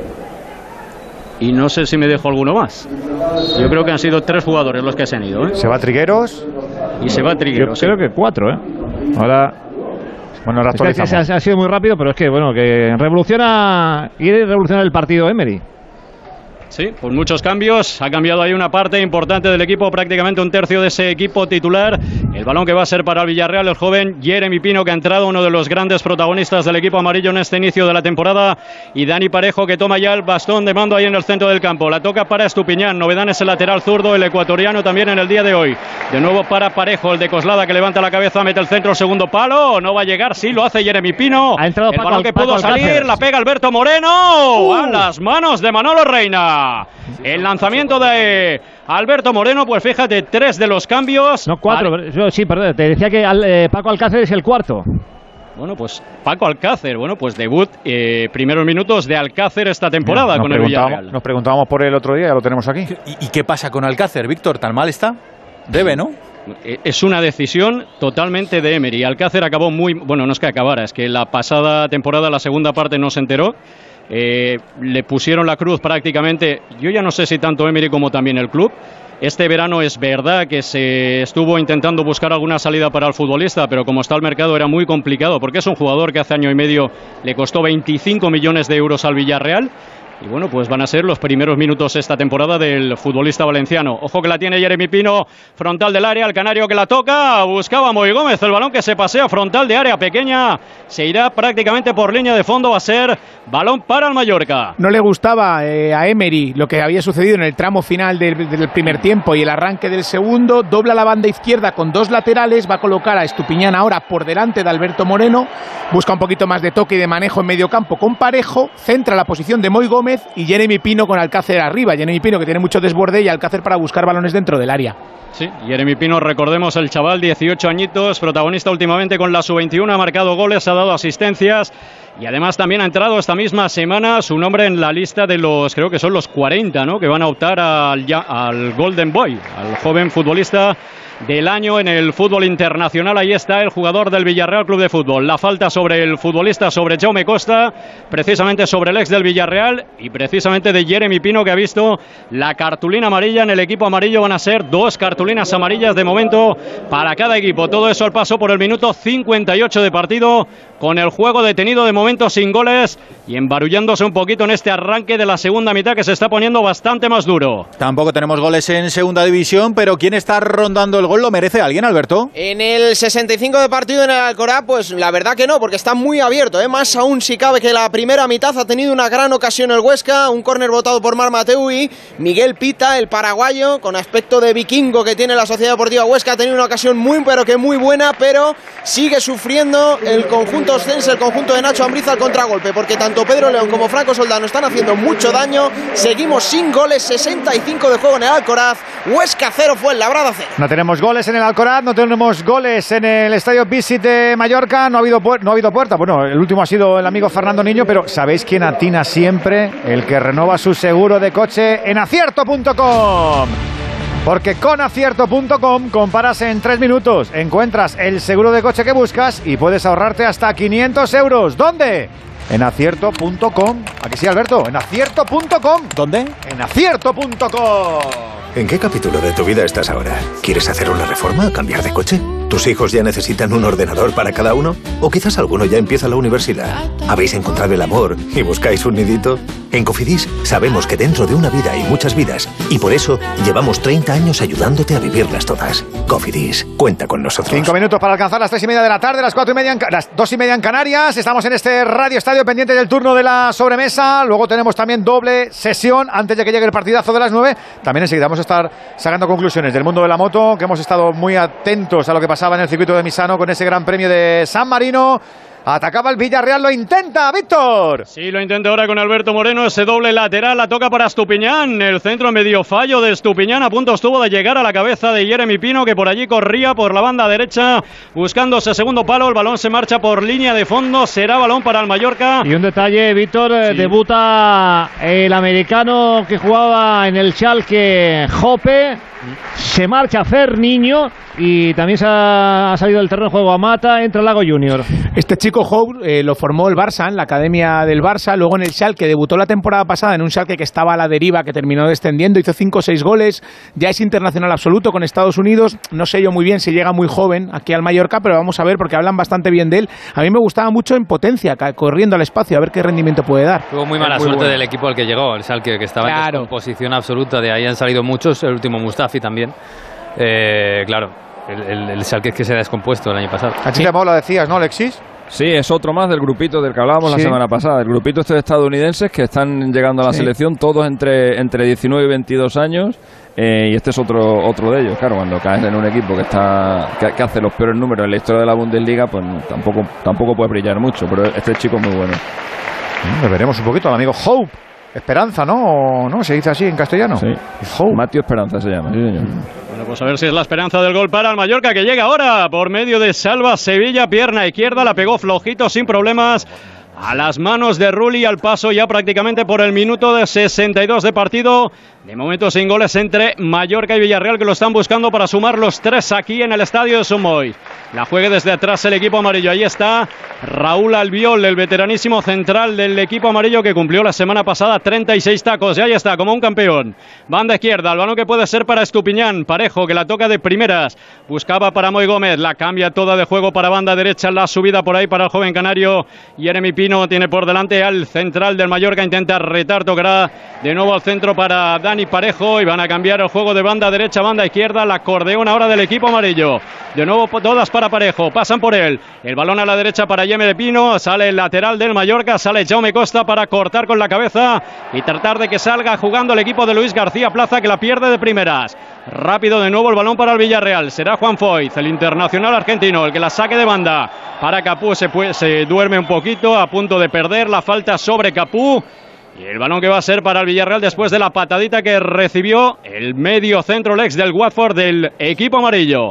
y no sé si me dejo alguno más. Yo creo que han sido 3 jugadores los que se han ido. Se va Trigueros. Y se va Trigueros. Yo creo que 4, Ahora. Bueno, actualizamos. Ha sido muy rápido, pero es que bueno, que revoluciona el partido Emery. Sí, pues muchos cambios. Ha cambiado ahí una parte importante del equipo, prácticamente un tercio de ese equipo titular. El balón que va a ser para el Villarreal, el joven Jeremy Pino, que ha entrado, uno de los grandes protagonistas del equipo amarillo en este inicio de la temporada. Y Dani Parejo, que toma ya el bastón de mando ahí en el centro del campo. La toca para Estupiñán. Novedad en ese lateral zurdo, el ecuatoriano también en el día de hoy. De nuevo para Parejo, el de Coslada, que levanta la cabeza, mete el centro, segundo palo. No va a llegar, sí, lo hace Jeremy Pino. Ha entrado el balón que pudo salir, la pega Alberto Moreno. A las manos de Manolo Reina. El lanzamiento de Alberto Moreno, pues fíjate, 3 de los cambios. No, 4, sí, perdón, te decía que Paco Alcácer es el cuarto. Bueno, pues Paco Alcácer, pues debut, primeros minutos de Alcácer esta temporada con el Villarreal. Nos preguntábamos por el otro día, ya lo tenemos aquí. ¿Y qué pasa con Alcácer, Víctor? ¿Tan mal está? Debe, ¿no? Es una decisión totalmente de Emery. Alcácer acabó no es que acabara, es que la pasada temporada, la segunda parte, no se enteró. Le pusieron la cruz prácticamente, yo ya no sé si tanto Emery como también el club. Este verano es verdad que se estuvo intentando buscar alguna salida para el futbolista, pero como está el mercado era muy complicado, porque es un jugador que hace año y medio le costó 25 millones de euros al Villarreal. Y bueno, pues van a ser los primeros minutos esta temporada del futbolista valenciano. Ojo que la tiene Jeremy Pino, frontal del área, el canario que la toca, buscaba Moy Gómez, el balón que se pasea frontal de área pequeña, se irá prácticamente por línea de fondo, va a ser balón para el Mallorca. No le gustaba a Emery lo que había sucedido en el tramo final del primer tiempo y el arranque del segundo. Dobla la banda izquierda con 2 laterales, va a colocar a Estupiñán ahora por delante de Alberto Moreno, busca un poquito más de toque y de manejo en medio campo con Parejo, centra la posición de Moy Gómez y Jeremy Pino con Alcácer arriba. Jeremy Pino, que tiene mucho desborde, y Alcácer para buscar balones dentro del área. Sí, Jeremy Pino, recordemos, el chaval, 18 añitos, protagonista últimamente con la sub-21, ha marcado goles, ha dado asistencias y además también ha entrado esta misma semana su nombre en la lista de los, creo que son los 40, ¿no?, que van a optar al Golden Boy, al joven futbolista del año en el fútbol internacional. Ahí está el jugador del Villarreal Club de Fútbol. La falta sobre el futbolista, sobre Jaume Costa, precisamente sobre el ex del Villarreal y precisamente de Jeremy Pino, que ha visto la cartulina amarilla. En el equipo amarillo van a ser 2 cartulinas amarillas de momento para cada equipo. Todo eso al paso por el minuto 58 de partido, con el juego detenido de momento sin goles y embarullándose un poquito en este arranque de la segunda mitad, que se está poniendo bastante más duro. Tampoco tenemos goles en segunda división, pero ¿quién está rondando el gol? ¿Lo merece alguien, Alberto? En el 65 de partido en el Alcoraz, pues la verdad que no, porque está muy abierto, ¿eh? Más aún si cabe que la primera mitad ha tenido una gran ocasión el Huesca, un córner botado por Marc Mateu y Miguel Pita, el paraguayo, con aspecto de vikingo que tiene la Sociedad Deportiva Huesca, ha tenido una ocasión muy buena, pero sigue sufriendo el conjunto oscense, el conjunto de Nacho Ambriz al contragolpe, porque tanto Pedro León como Franco Soldano están haciendo mucho daño. Seguimos sin goles, 65 de juego en el Alcoraz, Huesca 0, Fuenlabrada 0. No tenemos goles en el Alcoraz, no tenemos goles en el Estadio Visit de Mallorca, no ha habido puerta. Bueno, el último ha sido el amigo Fernando Niño, pero ¿sabéis quién atina siempre? El que renova su seguro de coche en acierto.com. Porque con acierto.com comparas en 3 minutos, encuentras el seguro de coche que buscas y puedes ahorrarte hasta 500 euros. ¿Dónde? En acierto.com. ¿A que sí, Alberto? En acierto.com. ¿Dónde? En acierto.com. ¿En qué capítulo de tu vida estás ahora? ¿Quieres hacer una reforma o cambiar de coche? ¿Tus hijos ya necesitan un ordenador para cada uno? ¿O quizás alguno ya empieza la universidad? ¿Habéis encontrado el amor y buscáis un nidito? En Cofidis sabemos que dentro de una vida hay muchas vidas y por eso llevamos 30 años ayudándote a vivirlas todas. Cofidis, cuenta con nosotros. 5 minutos para alcanzar las 3:30 de la tarde, las 4:30 las 2:30 en Canarias. Estamos en este Radio Estadio pendiente del turno de la sobremesa. Luego tenemos también doble sesión antes de que llegue el partidazo de las 9. También enseguida vamos a estar sacando conclusiones del mundo de la moto, que hemos estado muy atentos a lo que pasaba en el circuito de Misano con ese Gran Premio de San Marino. Atacaba el Villarreal, lo intenta, Víctor. Sí, lo intenta ahora con Alberto Moreno, ese doble lateral, la toca para Estupiñán, el centro medio fallo de Estupiñán, a punto estuvo de llegar a la cabeza de Jeremy Pino, que por allí corría por la banda derecha, buscando ese segundo palo, el balón se marcha por línea de fondo, será balón para el Mallorca. Y un detalle, Víctor, sí. Debuta el americano que jugaba en el Schalke, Hoppe, se marcha Fer Niño y también se ha salido del terreno de juego a Mata, entra Lago Junior. Este chico Hope lo formó el Barça, en la academia del Barça, luego en el Schalke, debutó la temporada pasada en un Schalke que estaba a la deriva, que terminó descendiendo, hizo 5 o 6 goles, ya es internacional absoluto con Estados Unidos, no sé yo muy bien si llega muy joven aquí al Mallorca, pero vamos a ver porque hablan bastante bien de él. A mí me gustaba mucho en potencia, corriendo al espacio, a ver qué rendimiento puede dar. Tuvo muy mala suerte del equipo al que llegó, el Schalke, que estaba en descomposición absoluta, de ahí han salido muchos, el último Mustafi también. Claro, el Schalke que se ha descompuesto el año pasado. A ti te mola, decías, ¿no, Alexis? Sí, es otro más del grupito del que hablábamos la semana pasada. El grupito este de estadounidenses que están llegando a la selección, todos entre 19 y 22 años. Y este es otro de ellos. Claro, cuando caes en un equipo que hace los peores números en la historia de la Bundesliga, pues tampoco puede brillar mucho. Pero este chico es muy bueno. Le veremos un poquito al amigo Hope. Esperanza, ¿no? ¿No? ¿Se dice así en castellano? Sí. Mateo Esperanza se llama. Sí, señor. Bueno, pues a ver si es la esperanza del gol para el Mallorca, que llega ahora por medio de Salva Sevilla, pierna izquierda, la pegó flojito, sin problemas, a las manos de Rulli, al paso ya prácticamente por el minuto de 62 de partido. De momento sin goles entre Mallorca y Villarreal, que lo están buscando para sumar los 3 aquí en el estadio de Sumoy. La juegue desde atrás el equipo amarillo. Ahí está Raúl Albiol, el veteranísimo central del equipo amarillo, que cumplió la semana pasada 36 tacos. Y ahí está, como un campeón. Banda izquierda, el balón que puede ser para Estupiñán. Parejo, que la toca de primeras. Buscaba para Moy Gómez, la cambia toda de juego para banda derecha. La subida por ahí para el joven canario. Jeremy Pino tiene por delante al central del Mallorca. Intenta retar, tocará de nuevo al centro para Dani Parejo. Y van a cambiar el juego de banda derecha, banda izquierda. La acordeón ahora del equipo amarillo. De nuevo todas para Parejo, pasan por él, el balón a la derecha para Jeremy Pino, sale el lateral del Mallorca, sale Jaume Costa para cortar con la cabeza y tratar de que salga jugando el equipo de Luis García Plaza, que la pierde de primeras. Rápido de nuevo el balón para el Villarreal, será Juan Foyt, el internacional argentino, el que la saque de banda para Capú. Se duerme un poquito, a punto de perder la falta sobre Capú. Y el balón que va a ser para el Villarreal después de la patadita que recibió el medio centro, el ex del Watford del equipo amarillo.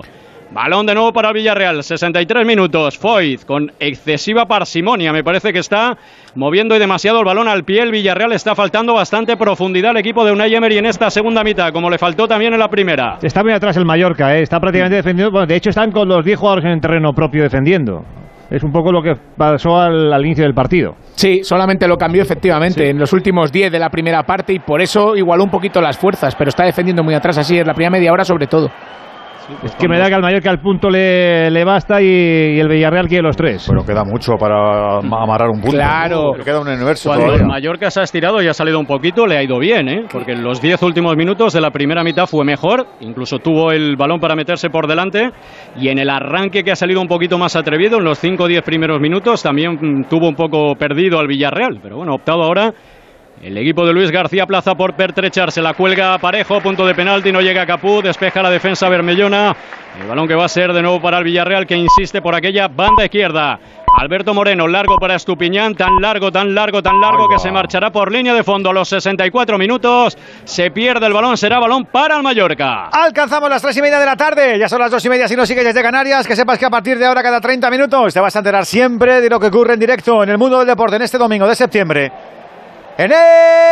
Balón de nuevo para el Villarreal, 63 minutos. Foyth con excesiva parsimonia, me parece que está moviendo demasiado el balón al pie. El Villarreal está faltando bastante profundidad al equipo de Unai Emery en esta segunda mitad, como le faltó también en la primera. Está muy atrás el Mallorca, está prácticamente defendiendo. Bueno, de hecho están con los 10 jugadores en el terreno propio defendiendo. Es un poco lo que pasó al inicio del partido. Sí, solamente lo cambió efectivamente en los últimos 10 de la primera parte y por eso igualó un poquito las fuerzas, pero está defendiendo muy atrás, así es la primera media hora sobre todo. Es que me da que al Mallorca el punto le basta y el Villarreal quiere los 3. Pero queda mucho para amarrar un punto. Claro. Queda un universo. Cuando todavía. el Mallorca se ha estirado y ha salido un poquito, le ha ido bien, porque en los 10 últimos minutos de la primera mitad fue mejor. Incluso tuvo el balón para meterse por delante. Y en el arranque que ha salido un poquito más atrevido, en los 5 o 10 primeros minutos, también tuvo un poco perdido al Villarreal. Pero bueno, optado ahora el equipo de Luis García Plaza por pertrecharse. La cuelga Parejo, punto de penalti, no llega Capú, despeja la defensa bermellona. El balón que va a ser de nuevo para el Villarreal, que insiste por aquella banda izquierda. Alberto Moreno, largo para Estupiñán, tan largo que se marchará por línea de fondo a los 64 minutos. Se pierde el balón, será balón para el Mallorca. Alcanzamos las 3:30 de la tarde, ya son las 2:30 si no sigues desde Canarias. Que sepas que a partir de ahora, cada 30 minutos, te vas a enterar siempre de lo que ocurre en directo en el mundo del deporte en este domingo de septiembre. En el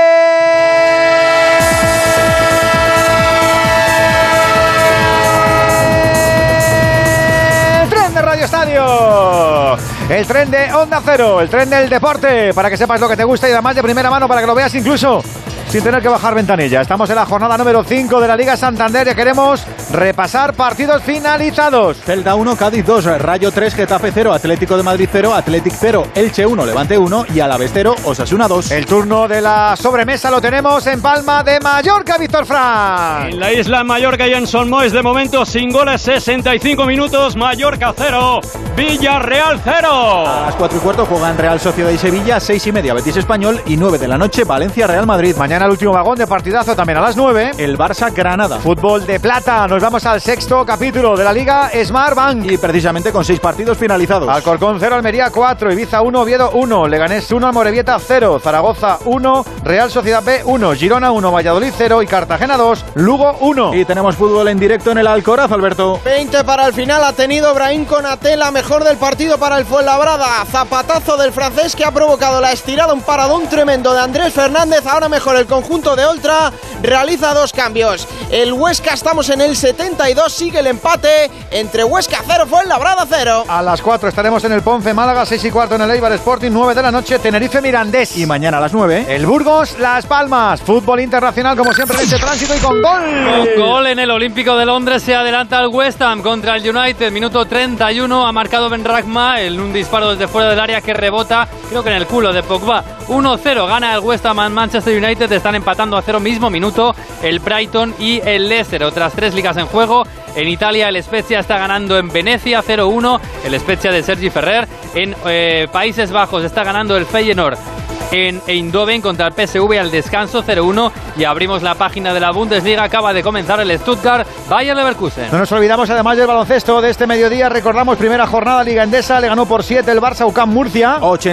tren de Radio Estadio, el tren de Onda Cero, el tren del deporte, para que sepas lo que te gusta y además de primera mano para que lo veas incluso sin tener que bajar ventanilla. Estamos en la jornada número 5 de la Liga Santander y queremos repasar partidos finalizados. Celta 1, Cádiz 2, Rayo 3, Getafe 0, Atlético de Madrid 0, Athletic 0, Elche 1, Levante 1 y Alavés 0, Osasuna 2. El turno de la sobremesa lo tenemos en Palma de Mallorca, Víctor Fran. En la isla Mallorca y en Son Moix, de momento sin goles, 65 minutos, Mallorca 0, Villarreal 0. A las 4:15 juegan Real Sociedad y Sevilla, 6:30 Betis Español y 9 de la noche Valencia Real Madrid. Mañana el último vagón de partidazo también a las 9. El Barça Granada. Fútbol de plata, nos vamos al sexto capítulo de la Liga Smart Bank. Y precisamente con 6 partidos finalizados. Alcorcón 0, Almería 4, Ibiza 1, Oviedo 1, Leganés 1, Amorebieta 0, Zaragoza 1, Real Sociedad B 1, Girona 1, Valladolid 0 y Cartagena 2, Lugo 1. Y tenemos fútbol en directo en el Alcoraz, Alberto. 20 para el final, ha tenido Brahim Konaté, la mejor del partido para el Fuenlabrada. Zapatazo del francés que ha provocado la estirada, un paradón tremendo de Andrés Fernández. Ahora mejor el conjunto de Oltra realiza 2 cambios. El Huesca, estamos en el 72, sigue el empate entre Huesca 0, Fuenlabrada 0. A las 4 estaremos en el Ponce Málaga, 6:15 en el Eibar Sporting, 9 de la noche Tenerife Mirandés. Y mañana a las 9 el Burgos Las Palmas. Fútbol internacional como siempre en este tránsito y con gol. Con gol en el Olímpico de Londres, se adelanta el West Ham contra el United, minuto 31, ha marcado Ben Rachma en un disparo desde fuera del área que rebota, creo que en el culo de Pogba. 1-0 gana el West Ham en Manchester United, están empatando a 0 mismo minuto el Brighton y el Leicester. Otras 3 ligas en juego. En Italia el Spezia está ganando en Venecia 0-1, el Spezia de Sergi Ferrer. En Países Bajos está ganando el Feyenoord en Eindhoven contra el PSV al descanso 0-1. Y abrimos la página de la Bundesliga, acaba de comenzar el Stuttgart Bayer Leverkusen. No nos olvidamos además del baloncesto de este mediodía, recordamos primera jornada Liga Endesa, le ganó por 7 el Barça UCAM Murcia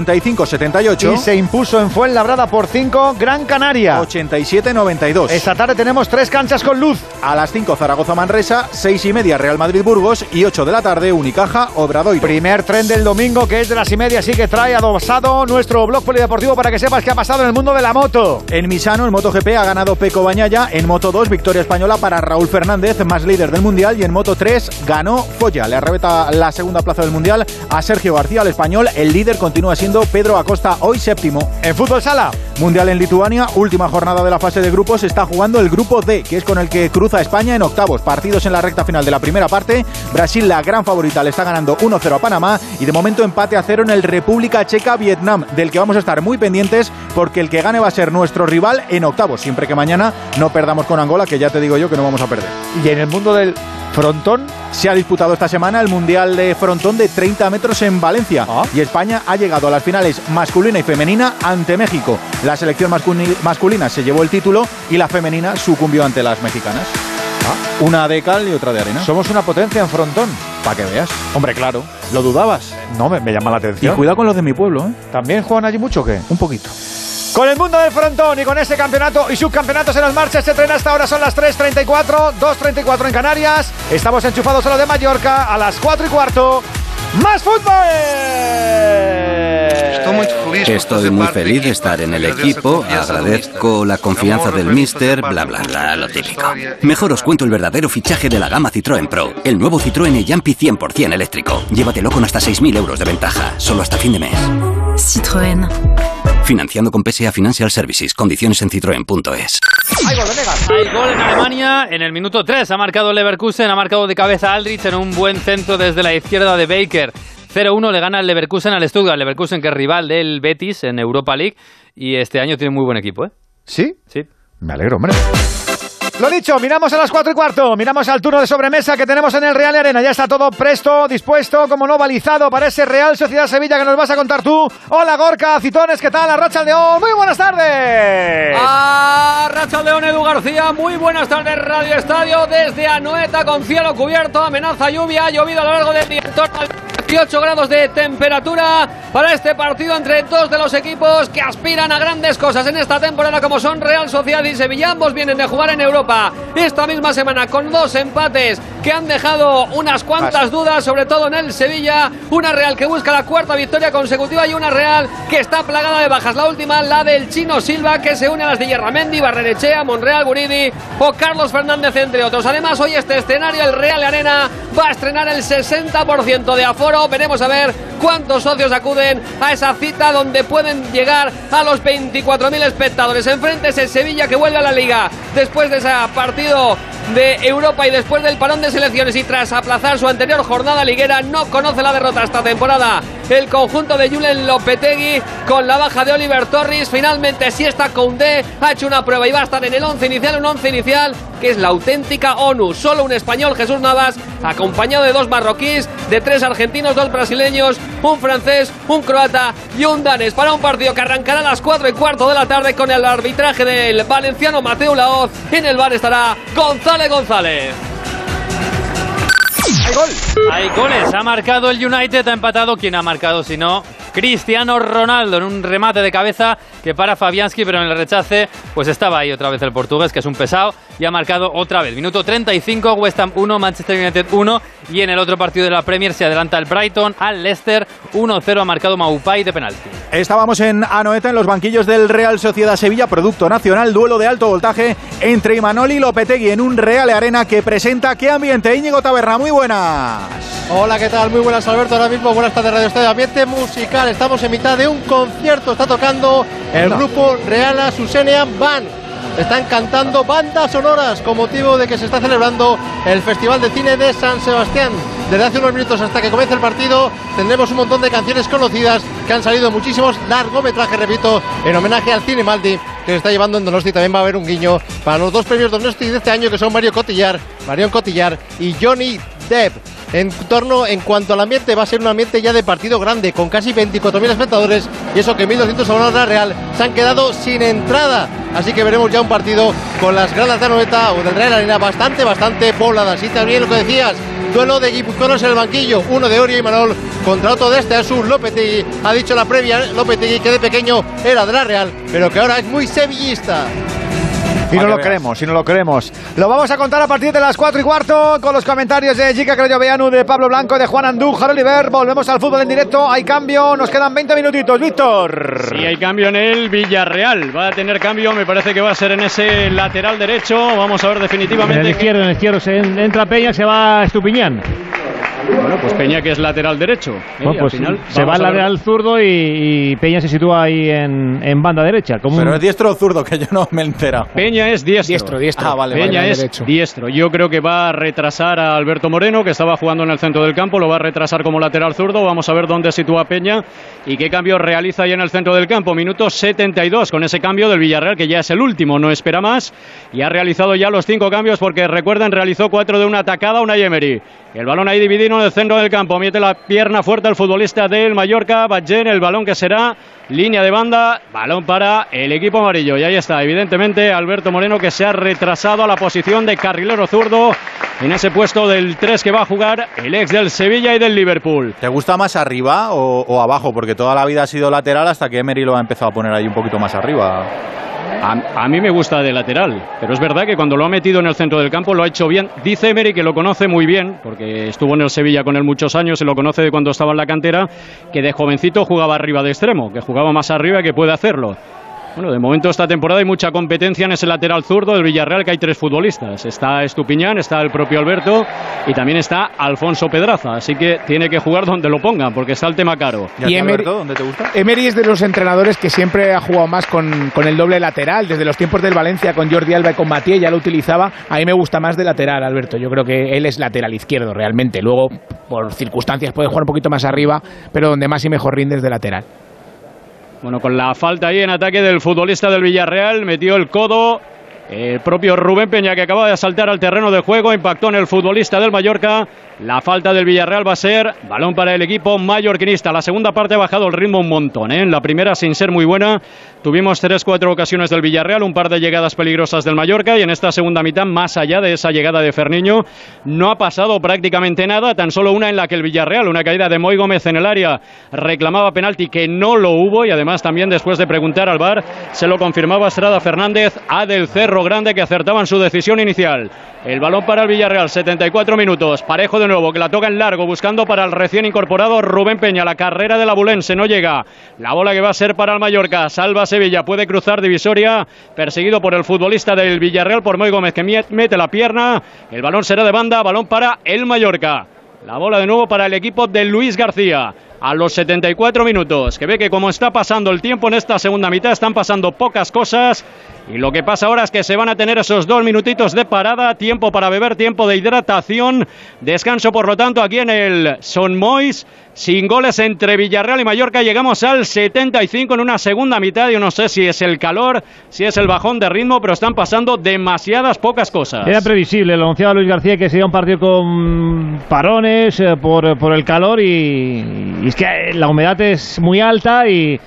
85-78 y se impuso en Fuenlabrada por 5 Gran Canaria 87-92. Esta tarde tenemos 3 canchas con luz. A las 5 Zaragoza Manresa, 6:30 Real Madrid Burgos y 8 de la tarde Unicaja Obradoiro. Primer tren del domingo, que es de las 1:30, así que trae adosado nuestro blog polideportivo para que sepas qué ha pasado en el mundo de la moto. En Misano, en MotoGP, ha ganado Peco Bañaya. En Moto 2, victoria española para Raúl Fernández, más líder del Mundial. Y en Moto 3, ganó Foya. Le arrebata la segunda plaza del Mundial a Sergio García, el español. El líder continúa siendo Pedro Acosta, hoy séptimo. En fútbol sala, Mundial en Lituania, última jornada de la fase de grupos. Está jugando el grupo D, que es con el que cruza España en octavos. Partidos en la recta final de la primera parte. Brasil, la gran favorita, le está ganando 1-0 a Panamá. Y de momento empate a 0 en el República Checa-Vietnam, del que vamos a estar muy pendientes porque el que gane va a ser nuestro rival en octavos, siempre que mañana no perdamos con Angola, que ya te digo yo que no vamos a perder. Y en el mundo del frontón, se ha disputado esta semana el Mundial de Frontón de 30 metros en Valencia. Y España ha llegado a las finales masculina y femenina ante México. La selección masculina se llevó el título y la femenina sucumbió ante las mexicanas. Una de cal y otra de arena. Somos una potencia en frontón. Para que veas. Hombre, claro. ¿Lo dudabas? No, me llama la atención. Y cuidado con los de mi pueblo, ¿eh? ¿También juegan allí mucho o qué? Un poquito. Con el mundo del frontón y con ese campeonato y subcampeonatos en las marchas se tren hasta ahora, son las 3:34, 2:34 en Canarias. Estamos enchufados a lo de Mallorca, a las 4:15. ¡Más fútbol! Estoy muy feliz de estar en el equipo, agradezco la confianza del míster, bla bla bla, lo típico. Mejor os cuento el verdadero fichaje de la gama Citroën Pro, el nuevo Citroën e-Jumpy 100% eléctrico. Llévatelo con hasta 6.000 euros de ventaja, solo hasta fin de mes. Citroën. Financiando con PSA Financial Services, condiciones en citroen.es. Hay gol en Alemania, en el minuto 3 ha marcado Leverkusen, ha marcado de cabeza Aldrich en un buen centro desde la izquierda de Baker. 0-1 le gana el Leverkusen al Stuttgart. Leverkusen, que es rival del Betis en Europa League, y este año tiene muy buen equipo, ¿eh? ¿Sí? Sí. Me alegro, hombre. Lo dicho, miramos a las 4:15, miramos al turno de sobremesa que tenemos en el Real Arena. Ya está todo presto, dispuesto, como no balizado para ese Real Sociedad Sevilla que nos vas a contar tú. Hola Gorka, Citones, ¿qué tal? Arratsaldeon, muy buenas tardes. Arratsaldeon, Edu García, muy buenas tardes, Radio Estadio desde Anoeta con cielo cubierto, amenaza lluvia, ha llovido a lo largo del día, en torno a 18 grados de temperatura para este partido entre dos de los equipos que aspiran a grandes cosas en esta temporada, como son Real Sociedad y Sevilla. Ambos vienen de jugar en Europa esta misma semana con 2 empates que han dejado unas cuantas dudas, sobre todo en el Sevilla. Una Real que busca la 4ª victoria consecutiva y una Real que está plagada de bajas. La última, la del Chino Silva, que se une a las de Yerramendi, Barrenechea, Monreal, Guridi o Carlos Fernández, entre otros. Además, hoy este escenario, el Real Arena, va a estrenar el 60% de aforo. Veremos a ver cuántos socios acuden a esa cita donde pueden llegar a los 24.000 espectadores. Enfrente es el Sevilla, que vuelve a la Liga después de ese partido de Europa y después del parón de selecciones, y tras aplazar su anterior jornada liguera no conoce la derrota esta temporada. El conjunto de Julen Lopetegui, con la baja de Oliver Torres, finalmente sí está Koundé, ha hecho una prueba y va a estar en el 11 inicial, un 11 inicial que es la auténtica ONU. Solo un español, Jesús Navas, acompañado de 2 marroquíes, de 3 argentinos, 2 brasileños, un francés, un croata y un danés, para un partido que arrancará a las 4:15 de la tarde con el arbitraje del valenciano Mateu Laoz. En el bar estará González González. ¡Hay gol! Hay goles, ha marcado el United, ha empatado. ¿Quién ha marcado si no? Cristiano Ronaldo, en un remate de cabeza que para Fabianski, pero en el rechace pues estaba ahí otra vez el portugués, que es un pesado, y ha marcado otra vez. Minuto 35, West Ham 1, Manchester United 1, y en el otro partido de la Premier se adelanta el Brighton al Leicester 1-0, ha marcado Maupay de penalti. Estábamos en Anoeta, en los banquillos del Real Sociedad Sevilla, producto nacional, duelo de alto voltaje entre Imanol y Lopetegui en un Real Arena que presenta qué ambiente. Íñigo Taberna, muy buenas. Hola, ¿qué tal? Muy buenas, Alberto. Ahora mismo, buenas tardes, Radio Estadio. Ambiente musical. Estamos en mitad de un concierto. Está tocando el grupo Real Susenian Band. Están cantando bandas sonoras con motivo de que se está celebrando el Festival de Cine de San Sebastián. Desde hace unos minutos hasta que comience el partido tendremos un montón de canciones conocidas que han salido, muchísimos largometrajes, repito, en homenaje al cine Maldi que se está llevando en Donosti. También va a haber un guiño para los 2 premios Donosti de este año, que son Marion Cotillard y Johnny Depp. En cuanto al ambiente, va a ser un ambiente ya de partido grande, con casi 24.000 espectadores, y eso que 1.200 abonados de la Real se han quedado sin entrada. Así que veremos ya un partido con las gradas de Anoeta o del Real Arena bastante pobladas. Y también lo que decías, duelo de guipuzcoanos en el banquillo, uno de Orio y Manol contra otro de este azul. Lopetegui ha dicho la previa, Lopetegui, que de pequeño era de la Real, pero que ahora es muy sevillista. Y no lo queremos. Lo vamos a contar a partir de las 4:15 con los comentarios de Jica Creyoveanu, de Pablo Blanco, de Juan Andújar, Oliver. Volvemos al fútbol en directo. Hay cambio, nos quedan 20 minutitos. Víctor. Sí, hay cambio en el Villarreal. Va a tener cambio, me parece que va a ser en ese lateral derecho. Vamos a ver definitivamente. En el izquierdo entra Peña, se va Estupiñán. Bueno, pues Peña, que es lateral derecho. Bueno, pues al final, se va al lateral zurdo y Peña se sitúa ahí en banda derecha. Pero es diestro o zurdo, que yo no me he enterado. Peña es diestro. Diestro. Vale, Peña es derecho. Diestro. Yo creo que va a retrasar a Alberto Moreno, que estaba jugando en el centro del campo, lo va a retrasar como lateral zurdo. Vamos a ver dónde sitúa Peña y qué cambio realiza ahí en el centro del campo. Minuto 72 con ese cambio del Villarreal, que ya es el último, no espera más, y ha realizado ya los 5 cambios, porque recuerden, realizó 4 de una atacada Unai Emery. El balón ahí dividido en el centro del campo. Mete la pierna fuerte el futbolista del Mallorca. Batllén, el balón que será línea de banda. Balón para el equipo amarillo. Y ahí está, evidentemente, Alberto Moreno, que se ha retrasado a la posición de carrilero zurdo en ese puesto del 3 que va a jugar el ex del Sevilla y del Liverpool. ¿Te gusta más arriba o abajo? Porque toda la vida ha sido lateral hasta que Emery lo ha empezado a poner ahí un poquito más arriba. A mí me gusta de lateral, pero es verdad que cuando lo ha metido en el centro del campo lo ha hecho bien. Dice Emery que lo conoce muy bien, porque estuvo en el Sevilla con él muchos años, se lo conoce de cuando estaba en la cantera, que de jovencito jugaba arriba de extremo, que jugaba más arriba y que puede hacerlo. Bueno, de momento esta temporada hay mucha competencia en ese lateral zurdo del Villarreal, que hay 3 futbolistas. Está Estupiñán, está el propio Alberto y también está Alfonso Pedraza. Así que tiene que jugar donde lo pongan, porque está el tema caro. ¿Y Emery, Alberto, dónde te gusta? Emery es de los entrenadores que siempre ha jugado más con el doble lateral. Desde los tiempos del Valencia con Jordi Alba y con Mathieu ya lo utilizaba. A mí me gusta más de lateral, Alberto. Yo creo que él es lateral izquierdo realmente. Luego, por circunstancias, puede jugar un poquito más arriba, pero donde más y mejor rinde es de lateral. Bueno, con la falta ahí en ataque del futbolista del Villarreal, metió el codo el propio Rubén Peña, que acaba de saltar al terreno de juego, impactó en el futbolista del Mallorca. La falta del Villarreal va a ser balón para el equipo mallorquinista. La segunda parte ha bajado el ritmo un montón, ¿eh? En la primera, sin ser muy buena, tuvimos 3-4 ocasiones del Villarreal, un par de llegadas peligrosas del Mallorca, y en esta segunda mitad, más allá de esa llegada de Ferniño, no ha pasado prácticamente nada, tan solo una en la que el Villarreal, una caída de Moi Gómez en el área, reclamaba penalti, que no lo hubo, y además también después de preguntar al VAR, se lo confirmaba Estrada Fernández a Del Cerro Grande, que acertaba en su decisión inicial. El balón para el Villarreal, 74 minutos, parejo de nuevo, que la toca en largo, buscando para el recién incorporado Rubén Peña. La carrera de la Bulense no llega. La bola que va a ser para el Mallorca. Salva Sevilla, puede cruzar divisoria, perseguido por el futbolista del Villarreal, por Moi Gómez, que mete la pierna. El balón será de banda, balón para el Mallorca. La bola de nuevo para el equipo de Luis García. A los 74 minutos, que ve que como está pasando el tiempo en esta segunda mitad, están pasando pocas cosas, y lo que pasa ahora es que se van a tener esos 2 minutitos de parada, tiempo para beber, tiempo de hidratación, descanso por lo tanto aquí en el Son Moix, sin goles entre Villarreal y Mallorca. Llegamos al 75 en una segunda mitad. Yo no sé si es el calor, si es el bajón de ritmo, pero están pasando demasiadas pocas cosas. Era previsible, lo anunciaba Luis García, que sería un partido con parones por el calor, y es que la humedad es muy alta y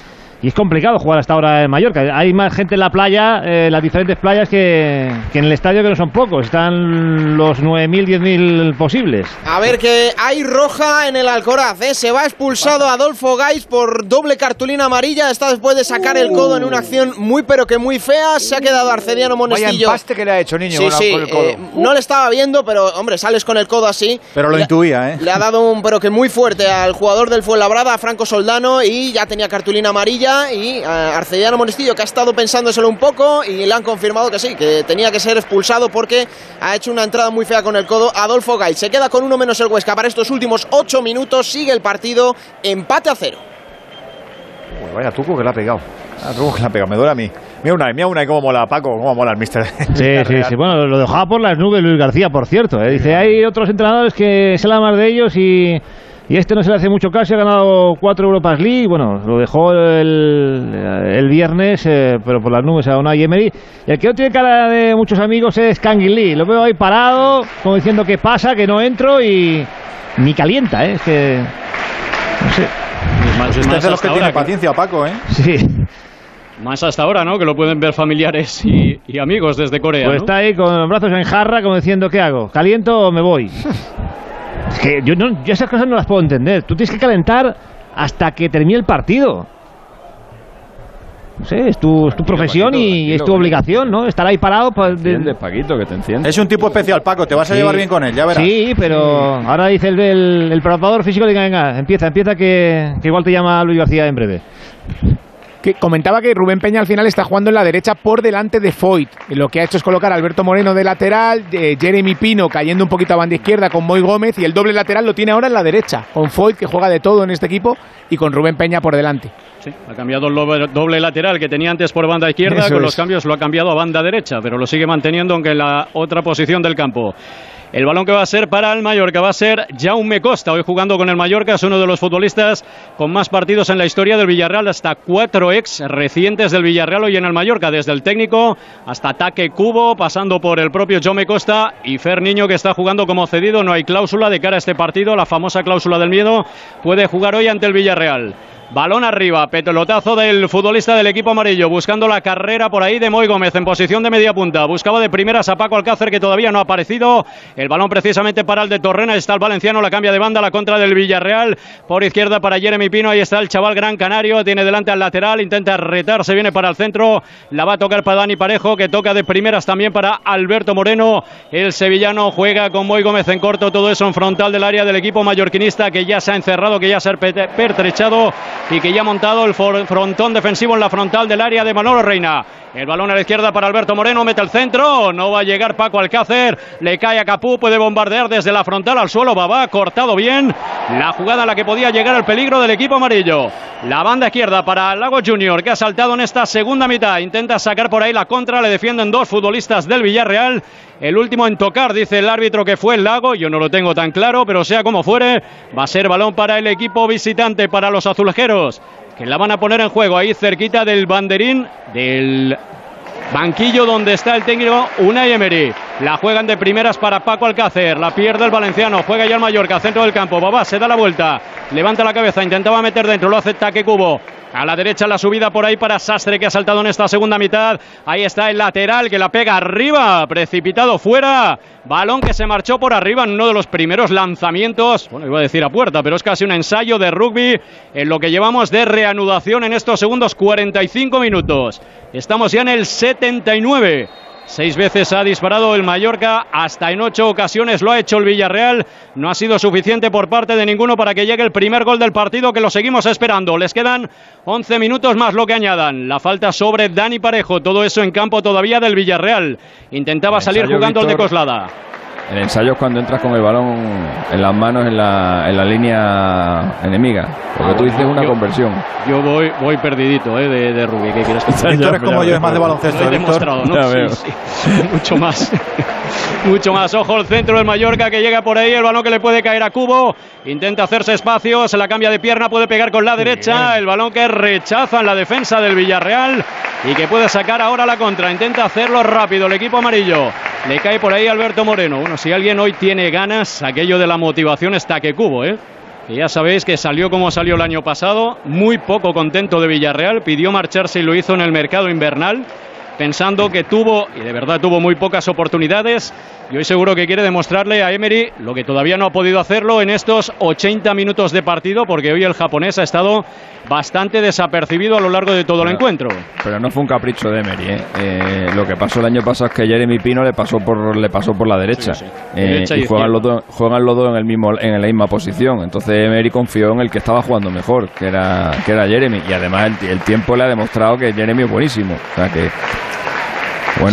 es complicado jugar hasta ahora en Mallorca. Hay más gente en la playa, las diferentes playas, que en el estadio, que no son pocos. Están los 9.000, 10.000 posibles. A ver, que hay roja en el Alcoraz, ¿eh? Se va expulsado Adolfo Gais por doble cartulina amarilla. Está después de sacar el codo en una acción muy pero que muy fea. Se ha quedado Arcediano Monestillo. Vaya empaste que le ha hecho, niño, sí, con el codo. No le estaba viendo, pero hombre, sales con el codo así. Pero lo intuía, ¿eh? Le ha dado un pero que muy fuerte al jugador del Fuenlabrada, a Franco Soldano, y ya tenía cartulina amarilla. Y Arcediano Monestillo, que ha estado pensándoselo un poco, y le han confirmado que sí, que tenía que ser expulsado porque ha hecho una entrada muy fea con el codo Adolfo Gais. Se queda con 1 menos el Huesca para estos últimos 8 minutos. Sigue el partido, empate a 0. Uy, vaya tuco que le ha pegado. Me duele a mí. Mira una y cómo mola Paco, cómo mola el míster. Sí. Bueno, lo dejaba por las nubes Luis García, por cierto. Dice, hay otros entrenadores que se la más de ellos y este no se le hace mucho caso. Ha ganado 4 Europas League. Bueno, lo dejó el viernes, pero por las nubes a Unai Emery. Y el que no tiene cara de muchos amigos es Canguilí. Lo veo ahí parado, como diciendo que pasa, que no entro, y ni calienta, ¿eh? Es que no sé. Pues este es de los que tiene paciencia, Paco, ¿eh? Sí. Más hasta ahora, ¿no? Que lo pueden ver familiares y amigos desde Corea, pues ¿no? Está ahí con los brazos en jarra, como diciendo, ¿qué hago? ¿Caliento o me voy? Es que yo esas cosas no las puedo entender. Tú tienes que calentar hasta que termine el partido. No sé, es tu profesión, Paquito, y es tu obligación, ¿no? Estar ahí parado. Paquito, que te enciende. Es un tipo especial, Paco, te vas a llevar bien con él, ya verás. Sí, pero ahora dice el preparador físico, venga, empieza, que igual te llama Luis García en breve. Que comentaba que Rubén Peña al final está jugando en la derecha por delante de Foyt. Lo que ha hecho es colocar a Alberto Moreno de lateral, Jeremy Pino cayendo un poquito a banda izquierda con Moi Gómez, y el doble lateral lo tiene ahora en la derecha, con Foyt, que juega de todo en este equipo, y con Rubén Peña por delante. Sí, ha cambiado el doble lateral que tenía antes por banda izquierda. Eso con los cambios lo ha cambiado a banda derecha, pero lo sigue manteniendo, aunque en la otra posición del campo. El balón que va a ser para el Mallorca va a ser Jaume Costa, hoy jugando con el Mallorca, es uno de los futbolistas con más partidos en la historia del Villarreal, hasta 4 ex recientes del Villarreal hoy en el Mallorca, desde el técnico hasta Take Kubo, pasando por el propio Jaume Costa y Fer Niño, que está jugando como cedido. No hay cláusula de cara a este partido, la famosa cláusula del miedo. Puede jugar hoy ante el Villarreal. Balón arriba, pelotazo del futbolista del equipo amarillo, buscando la carrera por ahí de Moi Gómez en posición de media punta. Buscaba de primeras a Paco Alcácer, que todavía no ha aparecido. El balón precisamente para el de Torrena. Está el valenciano, la cambia de banda, la contra del Villarreal. Por izquierda para Jeremy Pino. Ahí está el chaval gran canario. Tiene delante al lateral, intenta retarse, viene para el centro. La va a tocar para Dani Parejo, que toca de primeras también para Alberto Moreno. El sevillano juega con Moi Gómez en corto. Todo eso en frontal del área del equipo mallorquinista, que ya se ha encerrado, que ya se ha pertrechado y que ya ha montado el frontón defensivo en la frontal del área de Manolo Reina. El balón a la izquierda para Alberto Moreno, mete el centro, no va a llegar Paco Alcácer, le cae a Capú, puede bombardear desde la frontal al suelo, Babá, cortado bien la jugada en la que podía llegar el peligro del equipo amarillo. La banda izquierda para Lago Junior, que ha saltado en esta segunda mitad, intenta sacar por ahí la contra, le defienden 2 futbolistas del Villarreal. El último en tocar, dice el árbitro, que fue el Lago. Yo no lo tengo tan claro, pero sea como fuere, va a ser balón para el equipo visitante, para los azulejeros, que la van a poner en juego ahí cerquita del banderín del banquillo donde está el técnico Unai Emery. La juegan de primeras para Paco Alcácer, la pierde el valenciano, juega ya el Mallorca, centro del campo. Babá se da la vuelta, levanta la cabeza, intentaba meter dentro, lo hace Take Kubo. A la derecha la subida por ahí para Sastre, que ha saltado en esta segunda mitad. Ahí está el lateral, que la pega arriba, precipitado fuera. Balón que se marchó por arriba en uno de los primeros lanzamientos. Bueno, iba a decir a puerta, pero es casi un ensayo de rugby en lo que llevamos de reanudación en estos segundos 45 minutos. Estamos ya en el 79. 6 veces ha disparado el Mallorca, hasta en 8 ocasiones lo ha hecho el Villarreal. No ha sido suficiente por parte de ninguno para que llegue el primer gol del partido, que lo seguimos esperando. Les quedan 11 minutos más lo que añadan. La falta sobre Dani Parejo, todo eso en campo todavía del Villarreal. Intentaba salir jugando, Víctor, el de Coslada. El ensayo es cuando entras con el balón en las manos en la línea enemiga, porque tú dices una conversión. Yo voy perdidito de rugby. ¿Qué quieres contar? Víctor es como yo, es más de baloncesto. Lo he demostrado, ¿no? Sí. Mucho más. Mucho más. Ojo, el centro del Mallorca, que llega por ahí, el balón que le puede caer a Kubo. Intenta hacerse espacio, se la cambia de pierna, puede pegar con la derecha. El balón que rechaza en la defensa del Villarreal y que puede sacar ahora la contra. Intenta hacerlo rápido el equipo amarillo. Le cae por ahí Alberto Moreno. Bueno, si alguien hoy tiene ganas, aquello de la motivación es Take Kubo, que ya sabéis que salió como salió el año pasado, muy poco contento de Villarreal, pidió marcharse y lo hizo en el mercado invernal, pensando que tuvo, y de verdad tuvo, muy pocas oportunidades, y hoy seguro que quiere demostrarle a Emery lo que todavía no ha podido hacerlo en estos 80 minutos de partido, porque hoy el japonés ha estado bastante desapercibido a lo largo de todo el encuentro. Pero no fue un capricho de Emery, Lo que pasó el año pasado es que Jeremy Pino le pasó por la derecha, y juegan los dos en la misma posición. Entonces Emery confió en el que estaba jugando mejor, que era Jeremy, y además el tiempo le ha demostrado que Jeremy es buenísimo. O sea que bueno,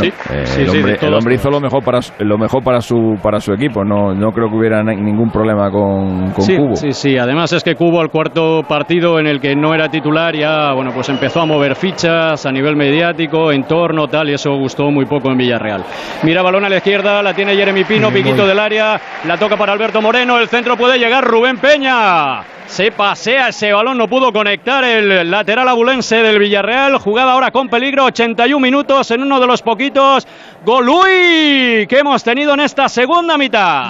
el hombre hizo lo mejor para su equipo. No creo que hubiera ningún problema con Kubo. Sí. Además es que Kubo, el cuarto partido en el que no era titular, ya pues empezó a mover fichas a nivel mediático, entorno, tal, y eso gustó muy poco en Villarreal. Mira, balón a la izquierda, la tiene Jeremy Pino, piquito del área, la toca para Alberto Moreno, el centro puede llegar Rubén Peña. Se pasea ese balón, no pudo conectar el lateral abulense del Villarreal. Jugada ahora con peligro, 81 minutos en uno de los poquitos Golui que hemos tenido en esta segunda mitad.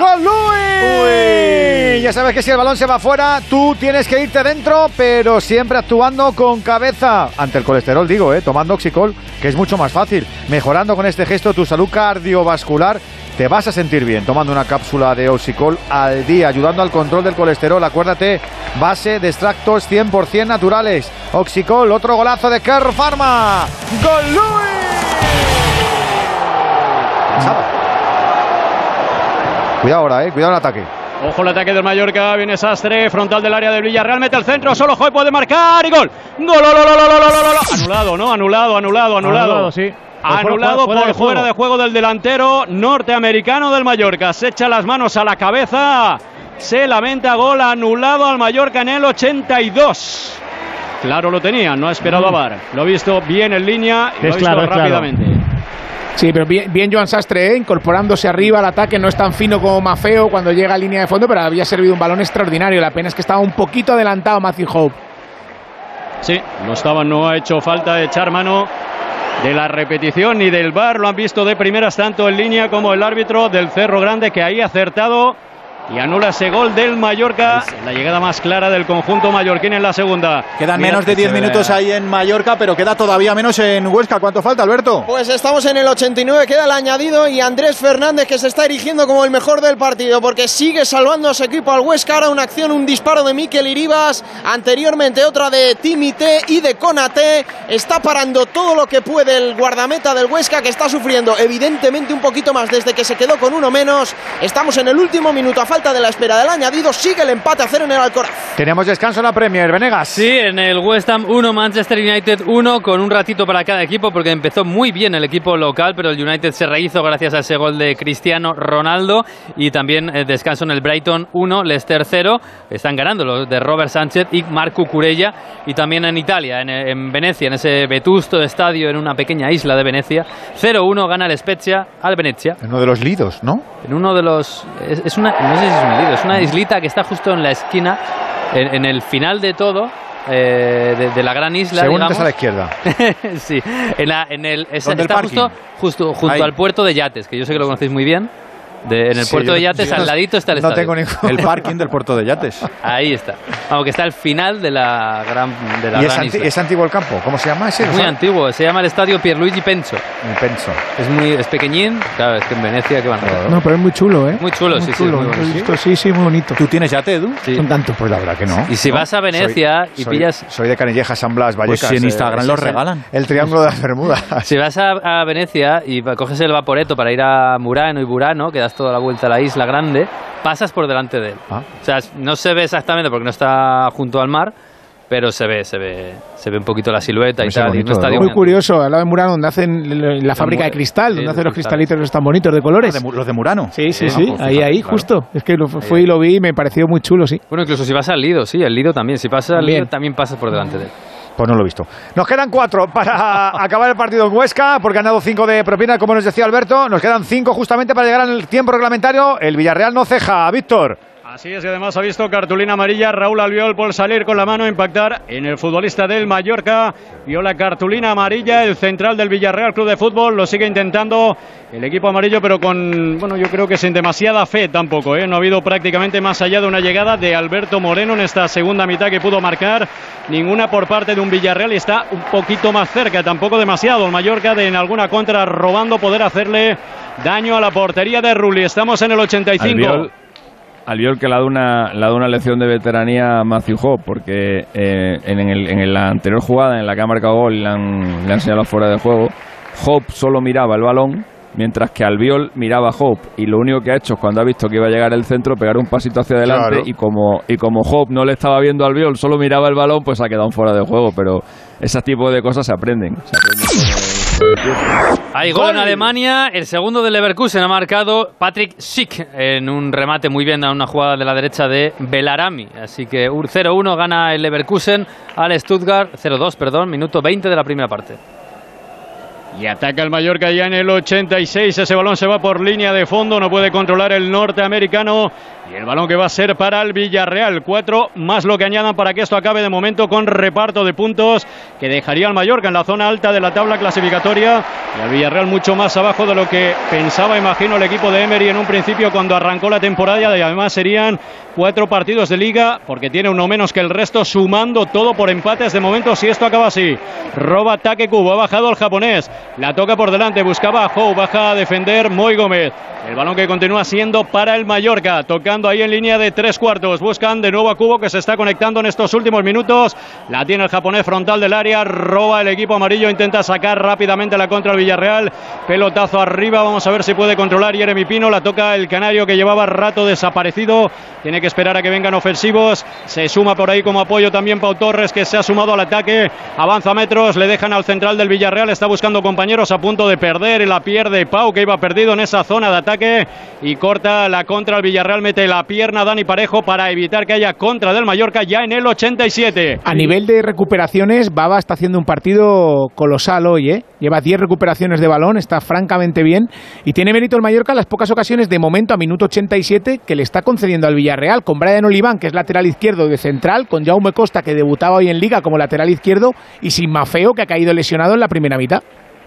¡Golui! Ya sabes que si el balón se va fuera, tú tienes que irte dentro, pero siempre actuando con cabeza. Ante el colesterol, digo, tomando Oxicol, que es mucho más fácil. Mejorando con este gesto tu salud cardiovascular. Te vas a sentir bien tomando una cápsula de Oxicol al día, ayudando al control del colesterol. Acuérdate, base de extractos 100% naturales. Oxicol, otro golazo de Kerr Pharma. ¡Gol Luis! Cuidado ahora, cuidado el ataque. Ojo el ataque del Mallorca, viene Sastre, frontal del área del Villarreal, mete el centro, solo Joy puede marcar y gol. ¡Gol! Anulado, ¿no? Anulado, sí. Anulado por fuera de juego del delantero norteamericano del Mallorca. Se echa las manos a la cabeza, se lamenta, gol anulado al Mallorca en el 82. Claro, lo tenía, no ha esperado a VAR. Lo ha visto bien en línea y lo ha visto rápidamente. Sí, pero bien Joan Sastre, incorporándose arriba al ataque, no es tan fino como Maffeo cuando llega a línea de fondo, pero había servido un balón extraordinario. La pena es que estaba un poquito adelantado Matthew Hope. Sí, no ha hecho falta echar mano de la repetición ni del VAR, lo han visto de primeras tanto en línea como el árbitro del Cerro Grande, que ahí ha acertado y anula ese gol del Mallorca, la llegada más clara del conjunto mallorquín en la segunda. Quedan menos de 10 minutos ahí en Mallorca, pero queda todavía menos en Huesca. ¿Cuánto falta, Alberto? Pues estamos en el 89, queda el añadido, y Andrés Fernández, que se está erigiendo como el mejor del partido, porque sigue salvando a su equipo al Huesca. Ahora una acción, un disparo de Mikel Iribas, anteriormente otra de Timité y de Konaté. Está parando todo lo que puede el guardameta del Huesca, que está sufriendo evidentemente un poquito más desde que se quedó con uno menos. Estamos en el último minuto, a falta de la espera del añadido, sigue el empate a 0 en el Alcoraz. Tenemos descanso en la Premier, Venegas. Sí, en el West Ham 1, Manchester United 1, con un ratito para cada equipo, porque empezó muy bien el equipo local, pero el United se rehizo gracias a ese gol de Cristiano Ronaldo. Y también descanso en el Brighton 1, Leicester 0, están ganando los de Robert Sánchez y Marco Curella. Y también en Italia, en Venecia, en ese vetusto estadio, en una pequeña isla de Venecia, 0-1 gana el Spezia al Venezia. En uno de los lidos, ¿no? En uno de los... no sé si es un lido, es una islita que está justo en la esquina, en el final de todo, de la gran isla, según digamos. a la izquierda. Sí, está justo junto al puerto de yates, que yo sé que lo conocéis muy bien. En el puerto de yates, al ladito está el estadio. Tengo el parking del puerto de yates. Ahí está. Aunque está al final de la gran isla. ¿Es antiguo el campo? ¿Cómo se llama ese? Es muy antiguo. Se llama el estadio Pierluigi Penso. Penso. Es pequeñín. Claro, es que en Venecia que van a... No, pero es muy chulo, ¿eh? Muy chulo, sí. Chulo. Sí, muy bonito. ¿Tú tienes yate, Edu? Sí. Con tanto. Pues la verdad que no. Y si vas a Venecia pillas... Soy de Canillejas, San Blas, Vallecas. Pues si en Instagram los regalan. El triángulo de las Bermudas. Si vas a Venecia y coges el Vaporetto para ir a Murano y Burano, que das toda la vuelta a la isla grande, pasas por delante de él. O sea, no se ve exactamente porque no está junto al mar, pero se ve un poquito la silueta y tal. Bonito, y un estadio muy curioso, al lado de Murano, donde hacen la fábrica de cristal, donde hacen los cristalitos tan bonitos de colores. Los de Murano. Sí, ahí justo. Es que fui y lo vi y me pareció muy chulo, sí. Bueno, incluso si vas al Lido, sí, el Lido también. Si pasas al Lido, también pasas por delante de él. Pues no lo he visto. Nos quedan 4 para acabar el partido en Huesca, porque han dado 5 de propina, como nos decía Alberto. Nos quedan 5 justamente para llegar al tiempo reglamentario. El Villarreal no ceja. Víctor. Así es, y además ha visto cartulina amarilla Raúl Albiol por salir con la mano a impactar en el futbolista del Mallorca. Vio la cartulina amarilla, el central del Villarreal Club de Fútbol, lo sigue intentando el equipo amarillo, pero yo creo que sin demasiada fe tampoco, ¿eh? No ha habido prácticamente, más allá de una llegada de Alberto Moreno en esta segunda mitad que pudo marcar, ninguna por parte de un Villarreal, y está un poquito más cerca, tampoco demasiado, el Mallorca de en alguna contra robando poder hacerle daño a la portería de Rulli. Estamos en el 85. Albiol que le da una lección de veteranía a Matthew Hope, porque en la anterior jugada en la que ha marcado gol le han señalado fuera de juego. Hope solo miraba el balón, mientras que Albiol miraba a Hope, y lo único que ha hecho es, cuando ha visto que iba a llegar el centro, pegar un pasito hacia adelante, claro. y como Hope no le estaba viendo a Albiol, solo miraba el balón, pues ha quedado fuera de juego. Pero ese tipo de cosas se aprenden. Hay gol en Alemania, el segundo del Leverkusen ha marcado Patrick Schick en un remate muy bien a una jugada de la derecha de Belarami. Así que 0-1 gana el Leverkusen al Stuttgart, 0-2, perdón, minuto 20 de la primera parte. Y ataca el Mallorca ya en el 86. Ese balón se va por línea de fondo. No puede controlar el norteamericano. Y el balón que va a ser para el Villarreal. 4 más lo que añadan para que esto acabe de momento con reparto de puntos que dejaría al Mallorca en la zona alta de la tabla clasificatoria. Y al Villarreal mucho más abajo de lo que pensaba, imagino, el equipo de Emery en un principio cuando arrancó la temporada. Y además serían 4 partidos de liga, porque tiene uno menos que el resto, sumando todo por empates de momento. Si esto acaba así, roba Take Kubo, ha bajado el japonés. La toca por delante, buscaba a Howe, baja a defender Moy Gómez. El balón que continúa siendo para el Mallorca, tocando ahí en línea de 3/4. Buscan de nuevo a Kubo, que se está conectando en estos últimos minutos. La tiene el japonés frontal del área, roba el equipo amarillo, intenta sacar rápidamente la contra el Villarreal. Pelotazo arriba, vamos a ver si puede controlar Jeremy Pino. La toca el canario, que llevaba rato desaparecido. Tiene que esperar a que vengan ofensivos. Se suma por ahí como apoyo también Pau Torres, que se ha sumado al ataque. Avanza metros, le dejan al central del Villarreal, está buscando compañía compañeros a punto de perder y la pierde Pau, que iba perdido en esa zona de ataque y corta la contra el Villarreal, mete la pierna Dani Parejo para evitar que haya contra del Mallorca ya en el 87. A nivel de recuperaciones, Baba está haciendo un partido colosal hoy, ¿eh? Lleva 10 recuperaciones de balón, está francamente bien y tiene mérito el Mallorca en las pocas ocasiones de momento a minuto 87 que le está concediendo al Villarreal, con Brian Oliván, que es lateral izquierdo de central, con Jaume Costa, que debutaba hoy en Liga como lateral izquierdo, y sin Maffeo, que ha caído lesionado en la primera mitad.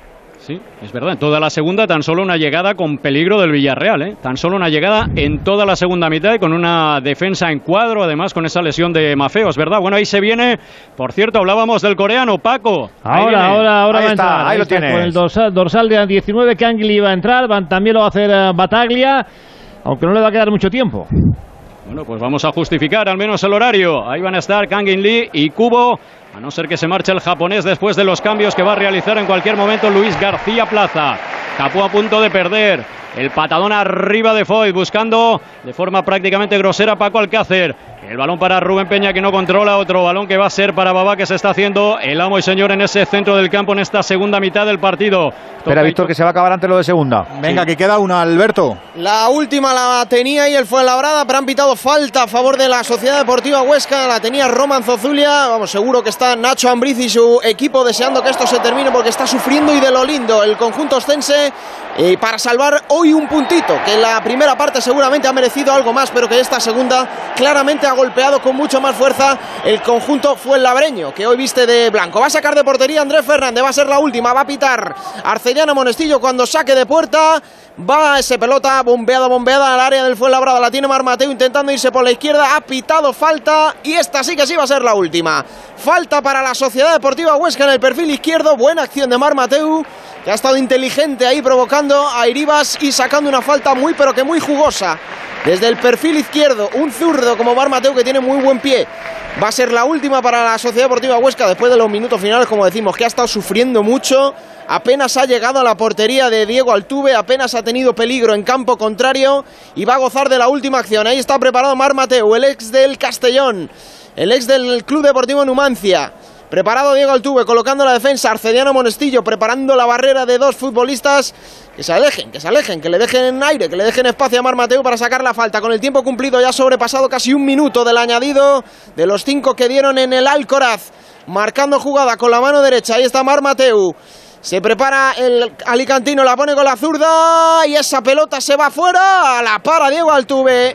Sí, es verdad, en toda la segunda tan solo una llegada con peligro del Villarreal, ¿eh? Tan solo una llegada en toda la segunda mitad y con una defensa en cuadro, además con esa lesión de Maffeo, es verdad. Bueno, ahí se viene, por cierto, hablábamos del coreano, Paco. Ahora ahí va a está, entrar. ahí lo tienes. Con el dorsal de 19, que Angli iba a entrar, también lo va a hacer Bataglia, aunque no le va a quedar mucho tiempo. Bueno, pues vamos a justificar al menos el horario. Ahí van a estar Kangin Lee y Kubo, a no ser que se marche el japonés después de los cambios que va a realizar en cualquier momento Luis García Plaza. Capó a punto de perder. El patadón arriba de Foyt, buscando de forma prácticamente grosera Paco Alcácer. El balón para Rubén Peña, que no controla. Otro balón que va a ser para Babá, que se está haciendo el amo y señor en ese centro del campo en esta segunda mitad del partido. Espera, Víctor, que se va a acabar antes lo de segunda. Venga, que queda una, Alberto. La última la tenía y el Fuenlabrada, pero han pitado falta a favor de la Sociedad Deportiva Huesca. La tenía Roman Zozulia. Vamos, seguro que está Nacho Ambriz y su equipo deseando que esto se termine, porque está sufriendo y de lo lindo el conjunto ostense para salvar hoy un puntito, que en la primera parte seguramente ha merecido algo más, pero que esta segunda claramente ha golpeado con mucho más fuerza el conjunto fuenlabreño, que hoy viste de blanco. Va a sacar de portería Andrés Fernández, va a ser la última, va a pitar Arceliano Monestillo cuando saque de puerta. Va ese pelota bombeada al área del Fuenlabrada, la tiene Mar Mateu intentando irse por la izquierda, ha pitado falta y esta sí que sí va a ser la última. Falta para la Sociedad Deportiva Huesca en el perfil izquierdo, buena acción de Mar Mateu, que ha estado inteligente ahí provocando a Iribas y sacando una falta muy pero que muy jugosa. Desde el perfil izquierdo, un zurdo como Mar Mateu, que tiene muy buen pie. Va a ser la última para la Sociedad Deportiva Huesca después de los minutos finales, como decimos, que ha estado sufriendo mucho. Apenas ha llegado a la portería de Diego Altuve, apenas ha tenido peligro en campo contrario y va a gozar de la última acción. Ahí está preparado Mar Mateu, el ex del Castellón, el ex del Club Deportivo Numancia. Preparado Diego Altuve, colocando la defensa, Arceliano Monestillo preparando la barrera de dos futbolistas. Que se alejen, que le dejen aire, que le dejen espacio a Mar Mateu para sacar la falta. Con el tiempo cumplido ya ha sobrepasado casi un minuto del añadido de los 5 que dieron en el Alcoraz. Marcando jugada con la mano derecha, ahí está Mar Mateu. Se prepara el alicantino, la pone con la zurda y esa pelota se va fuera. La para Diego Altuve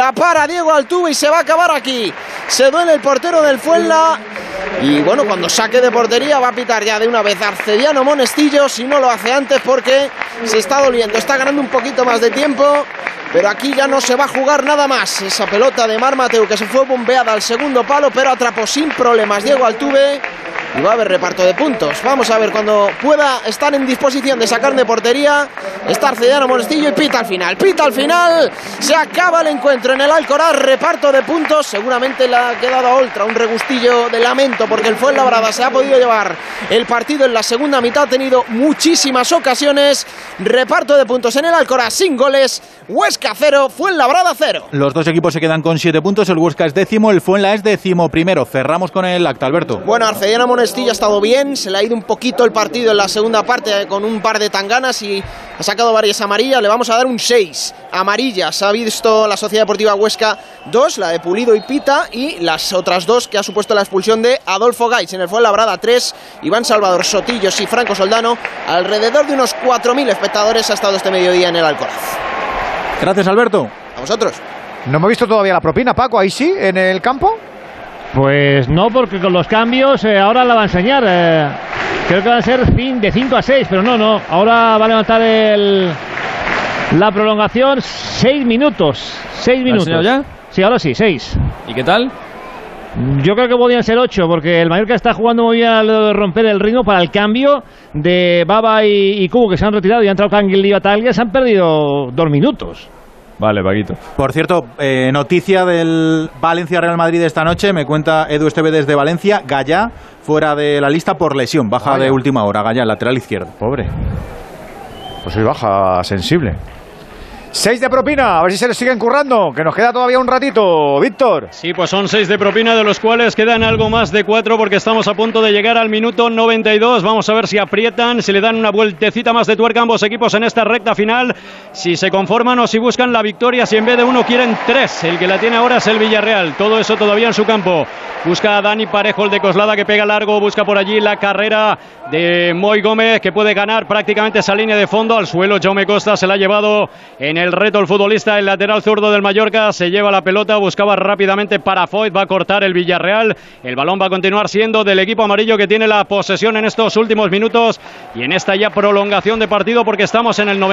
y se va a acabar aquí. Se duele el portero del Fuenla. Y bueno, cuando saque de portería va a pitar ya de una vez Arceliano Monestillo, si no lo hace antes, porque se está doliendo. Está ganando un poquito más de tiempo, pero aquí ya no se va a jugar nada más. Esa pelota de Mar Mateu que se fue bombeada al segundo palo, pero atrapó sin problemas Diego Altuve. Y va a haber reparto de puntos. Vamos a ver cuando pueda estar en disposición de sacar de portería. Está Arceliano Monestillo y pita al final. Se acaba el encuentro en el Alcoraz. Reparto de puntos. Seguramente le ha quedado a Oltra un regustillo de lamento, porque el Fuenlabrada se ha podido llevar el partido en la segunda mitad. Ha tenido muchísimas ocasiones. Reparto de puntos en el Alcoraz sin goles. Huesca 0, Fuenlabrada 0. Los dos equipos se quedan con 7 puntos. El Huesca es 10º, el Fuenla es 11º. Cerramos con el acta, Alberto. Bueno, Arceliano Monestillo ha estado bien. Se le ha ido un poquito el partido en la segunda parte con un par de tanganas y ha sacado varias amarillas. Le vamos a dar un 6 amarillas. Ha visto la Sociedad Deportiva Huesca 2, la de Pulido y Pita, y las otras 2 que ha supuesto la expulsión de Adolfo Gaitz. En el Fuenlabrada 3, Iván Salvador, Sotillos y Franco Soldano. Alrededor de unos 4.000 espectadores ha estado este mediodía en el Alcoraz. Gracias, Alberto. A vosotros. No hemos visto todavía la propina, Paco, ahí sí, en el campo. Pues no, porque con los cambios ahora la va a enseñar. Creo que van a ser de 5 a 6, pero no. Ahora va a levantar la prolongación 6 minutos. 6 minutos. ¿La ha enseñado ya? Sí, ahora sí, 6. ¿Y qué tal? Yo creo que podían ser 8, porque el Mallorca está jugando muy bien a romper el ritmo para el cambio de Baba y Kubo, que se han retirado y ha entrado Kangin Lee y Bataglia. Se han perdido 2 minutos. Vale, Paquito. Por cierto, noticia del Valencia-Real Madrid esta noche. Me cuenta Edu Esteve desde Valencia. Gallá fuera de la lista por lesión. Baja de última hora. Gallá, lateral izquierdo. Pobre. Pues hoy baja sensible. 6 de propina, a ver si se les siguen currando, que nos queda todavía un ratito, Víctor. Sí, pues son 6 de propina, de los cuales quedan algo más de 4 porque estamos a punto de llegar al minuto 92. Vamos a ver si aprietan, si le dan una vueltecita más de tuerca a ambos equipos en esta recta final, si se conforman o si buscan la victoria, si en vez de 1 quieren 3. El que la tiene ahora es el Villarreal, todo eso todavía en su campo. Busca a Dani Parejo, el de Coslada, que pega largo, busca por allí la carrera de Moi Gómez, que puede ganar prácticamente esa línea de fondo. Al suelo Jaume Costa, se la ha llevado en el reto el futbolista, el lateral zurdo del Mallorca, se lleva la pelota, buscaba rápidamente para Foyt, va a cortar el Villarreal, el balón va a continuar siendo del equipo amarillo, que tiene la posesión en estos últimos minutos y en esta ya prolongación de partido, porque estamos en el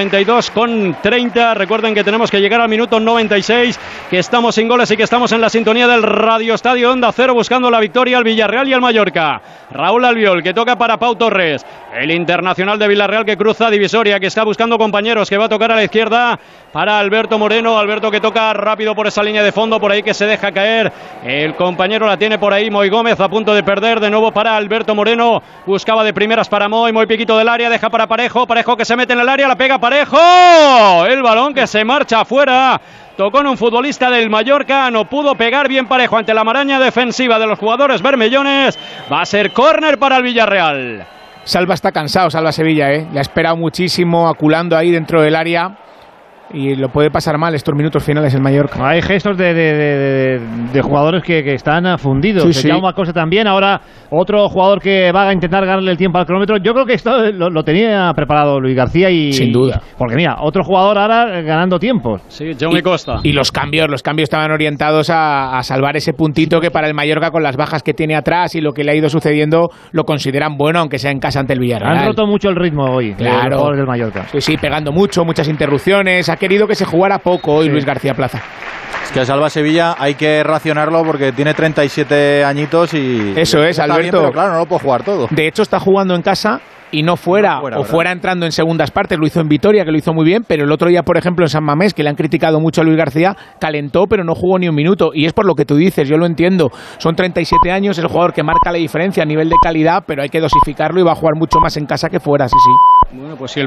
92,30. Recuerden que tenemos que llegar al minuto 96, que estamos sin goles y que estamos en la sintonía del Radio Estadio Onda Cero, buscando la victoria al Villarreal y al Mallorca. Raúl Albiol, que toca para Pau Torres, el internacional de Villarreal, que cruza divisoria, que está buscando compañeros, que va a tocar a la izquierda para Alberto Moreno. Alberto, que toca rápido por esa línea de fondo, por ahí que se deja caer el compañero, la tiene por ahí Moi Gómez, a punto de perder de nuevo para Alberto Moreno, buscaba de primeras para Moi piquito del área, deja para Parejo, Parejo que se mete en el área, la pega Parejo, el balón que se marcha afuera. Tocó en un futbolista del Mallorca, no pudo pegar bien Parejo ante la maraña defensiva de los jugadores bermellones. Va a ser córner para el Villarreal. Salva está cansado, Salva Sevilla, le ha esperado muchísimo, aculando ahí dentro del área. Y lo puede pasar mal estos minutos finales el Mallorca. Hay gestos de jugadores que están fundidos. Sí. Jaume Costa también. Ahora otro jugador que va a intentar ganarle el tiempo al cronómetro. Yo creo que esto lo tenía preparado Luis García y sin duda. Porque mira, otro jugador ahora ganando tiempos. Sí, Jaume Costa. Y los cambios estaban orientados a salvar ese puntito que para el Mallorca, con las bajas que tiene atrás y lo que le ha ido sucediendo, lo consideran bueno, aunque sea en casa ante el Villarreal. Han roto mucho el ritmo hoy, claro, los jugadores del Mallorca. Sí, pegando mucho, muchas interrupciones. Ha querido que se jugara poco hoy Luis García Plaza. Es que Salva Sevilla hay que racionarlo porque tiene 37 añitos y... Eso es, Alberto. Bien, pero claro, no lo puede jugar todo. De hecho, está jugando en casa y no fuera entrando en segundas partes. Lo hizo en Vitoria, que lo hizo muy bien, pero el otro día, por ejemplo, en San Mamés, que le han criticado mucho a Luis García, calentó, pero no jugó ni un minuto. Y es por lo que tú dices, yo lo entiendo. Son 37 años, es el jugador que marca la diferencia a nivel de calidad, pero hay que dosificarlo y va a jugar mucho más en casa que fuera, sí. Bueno, pues si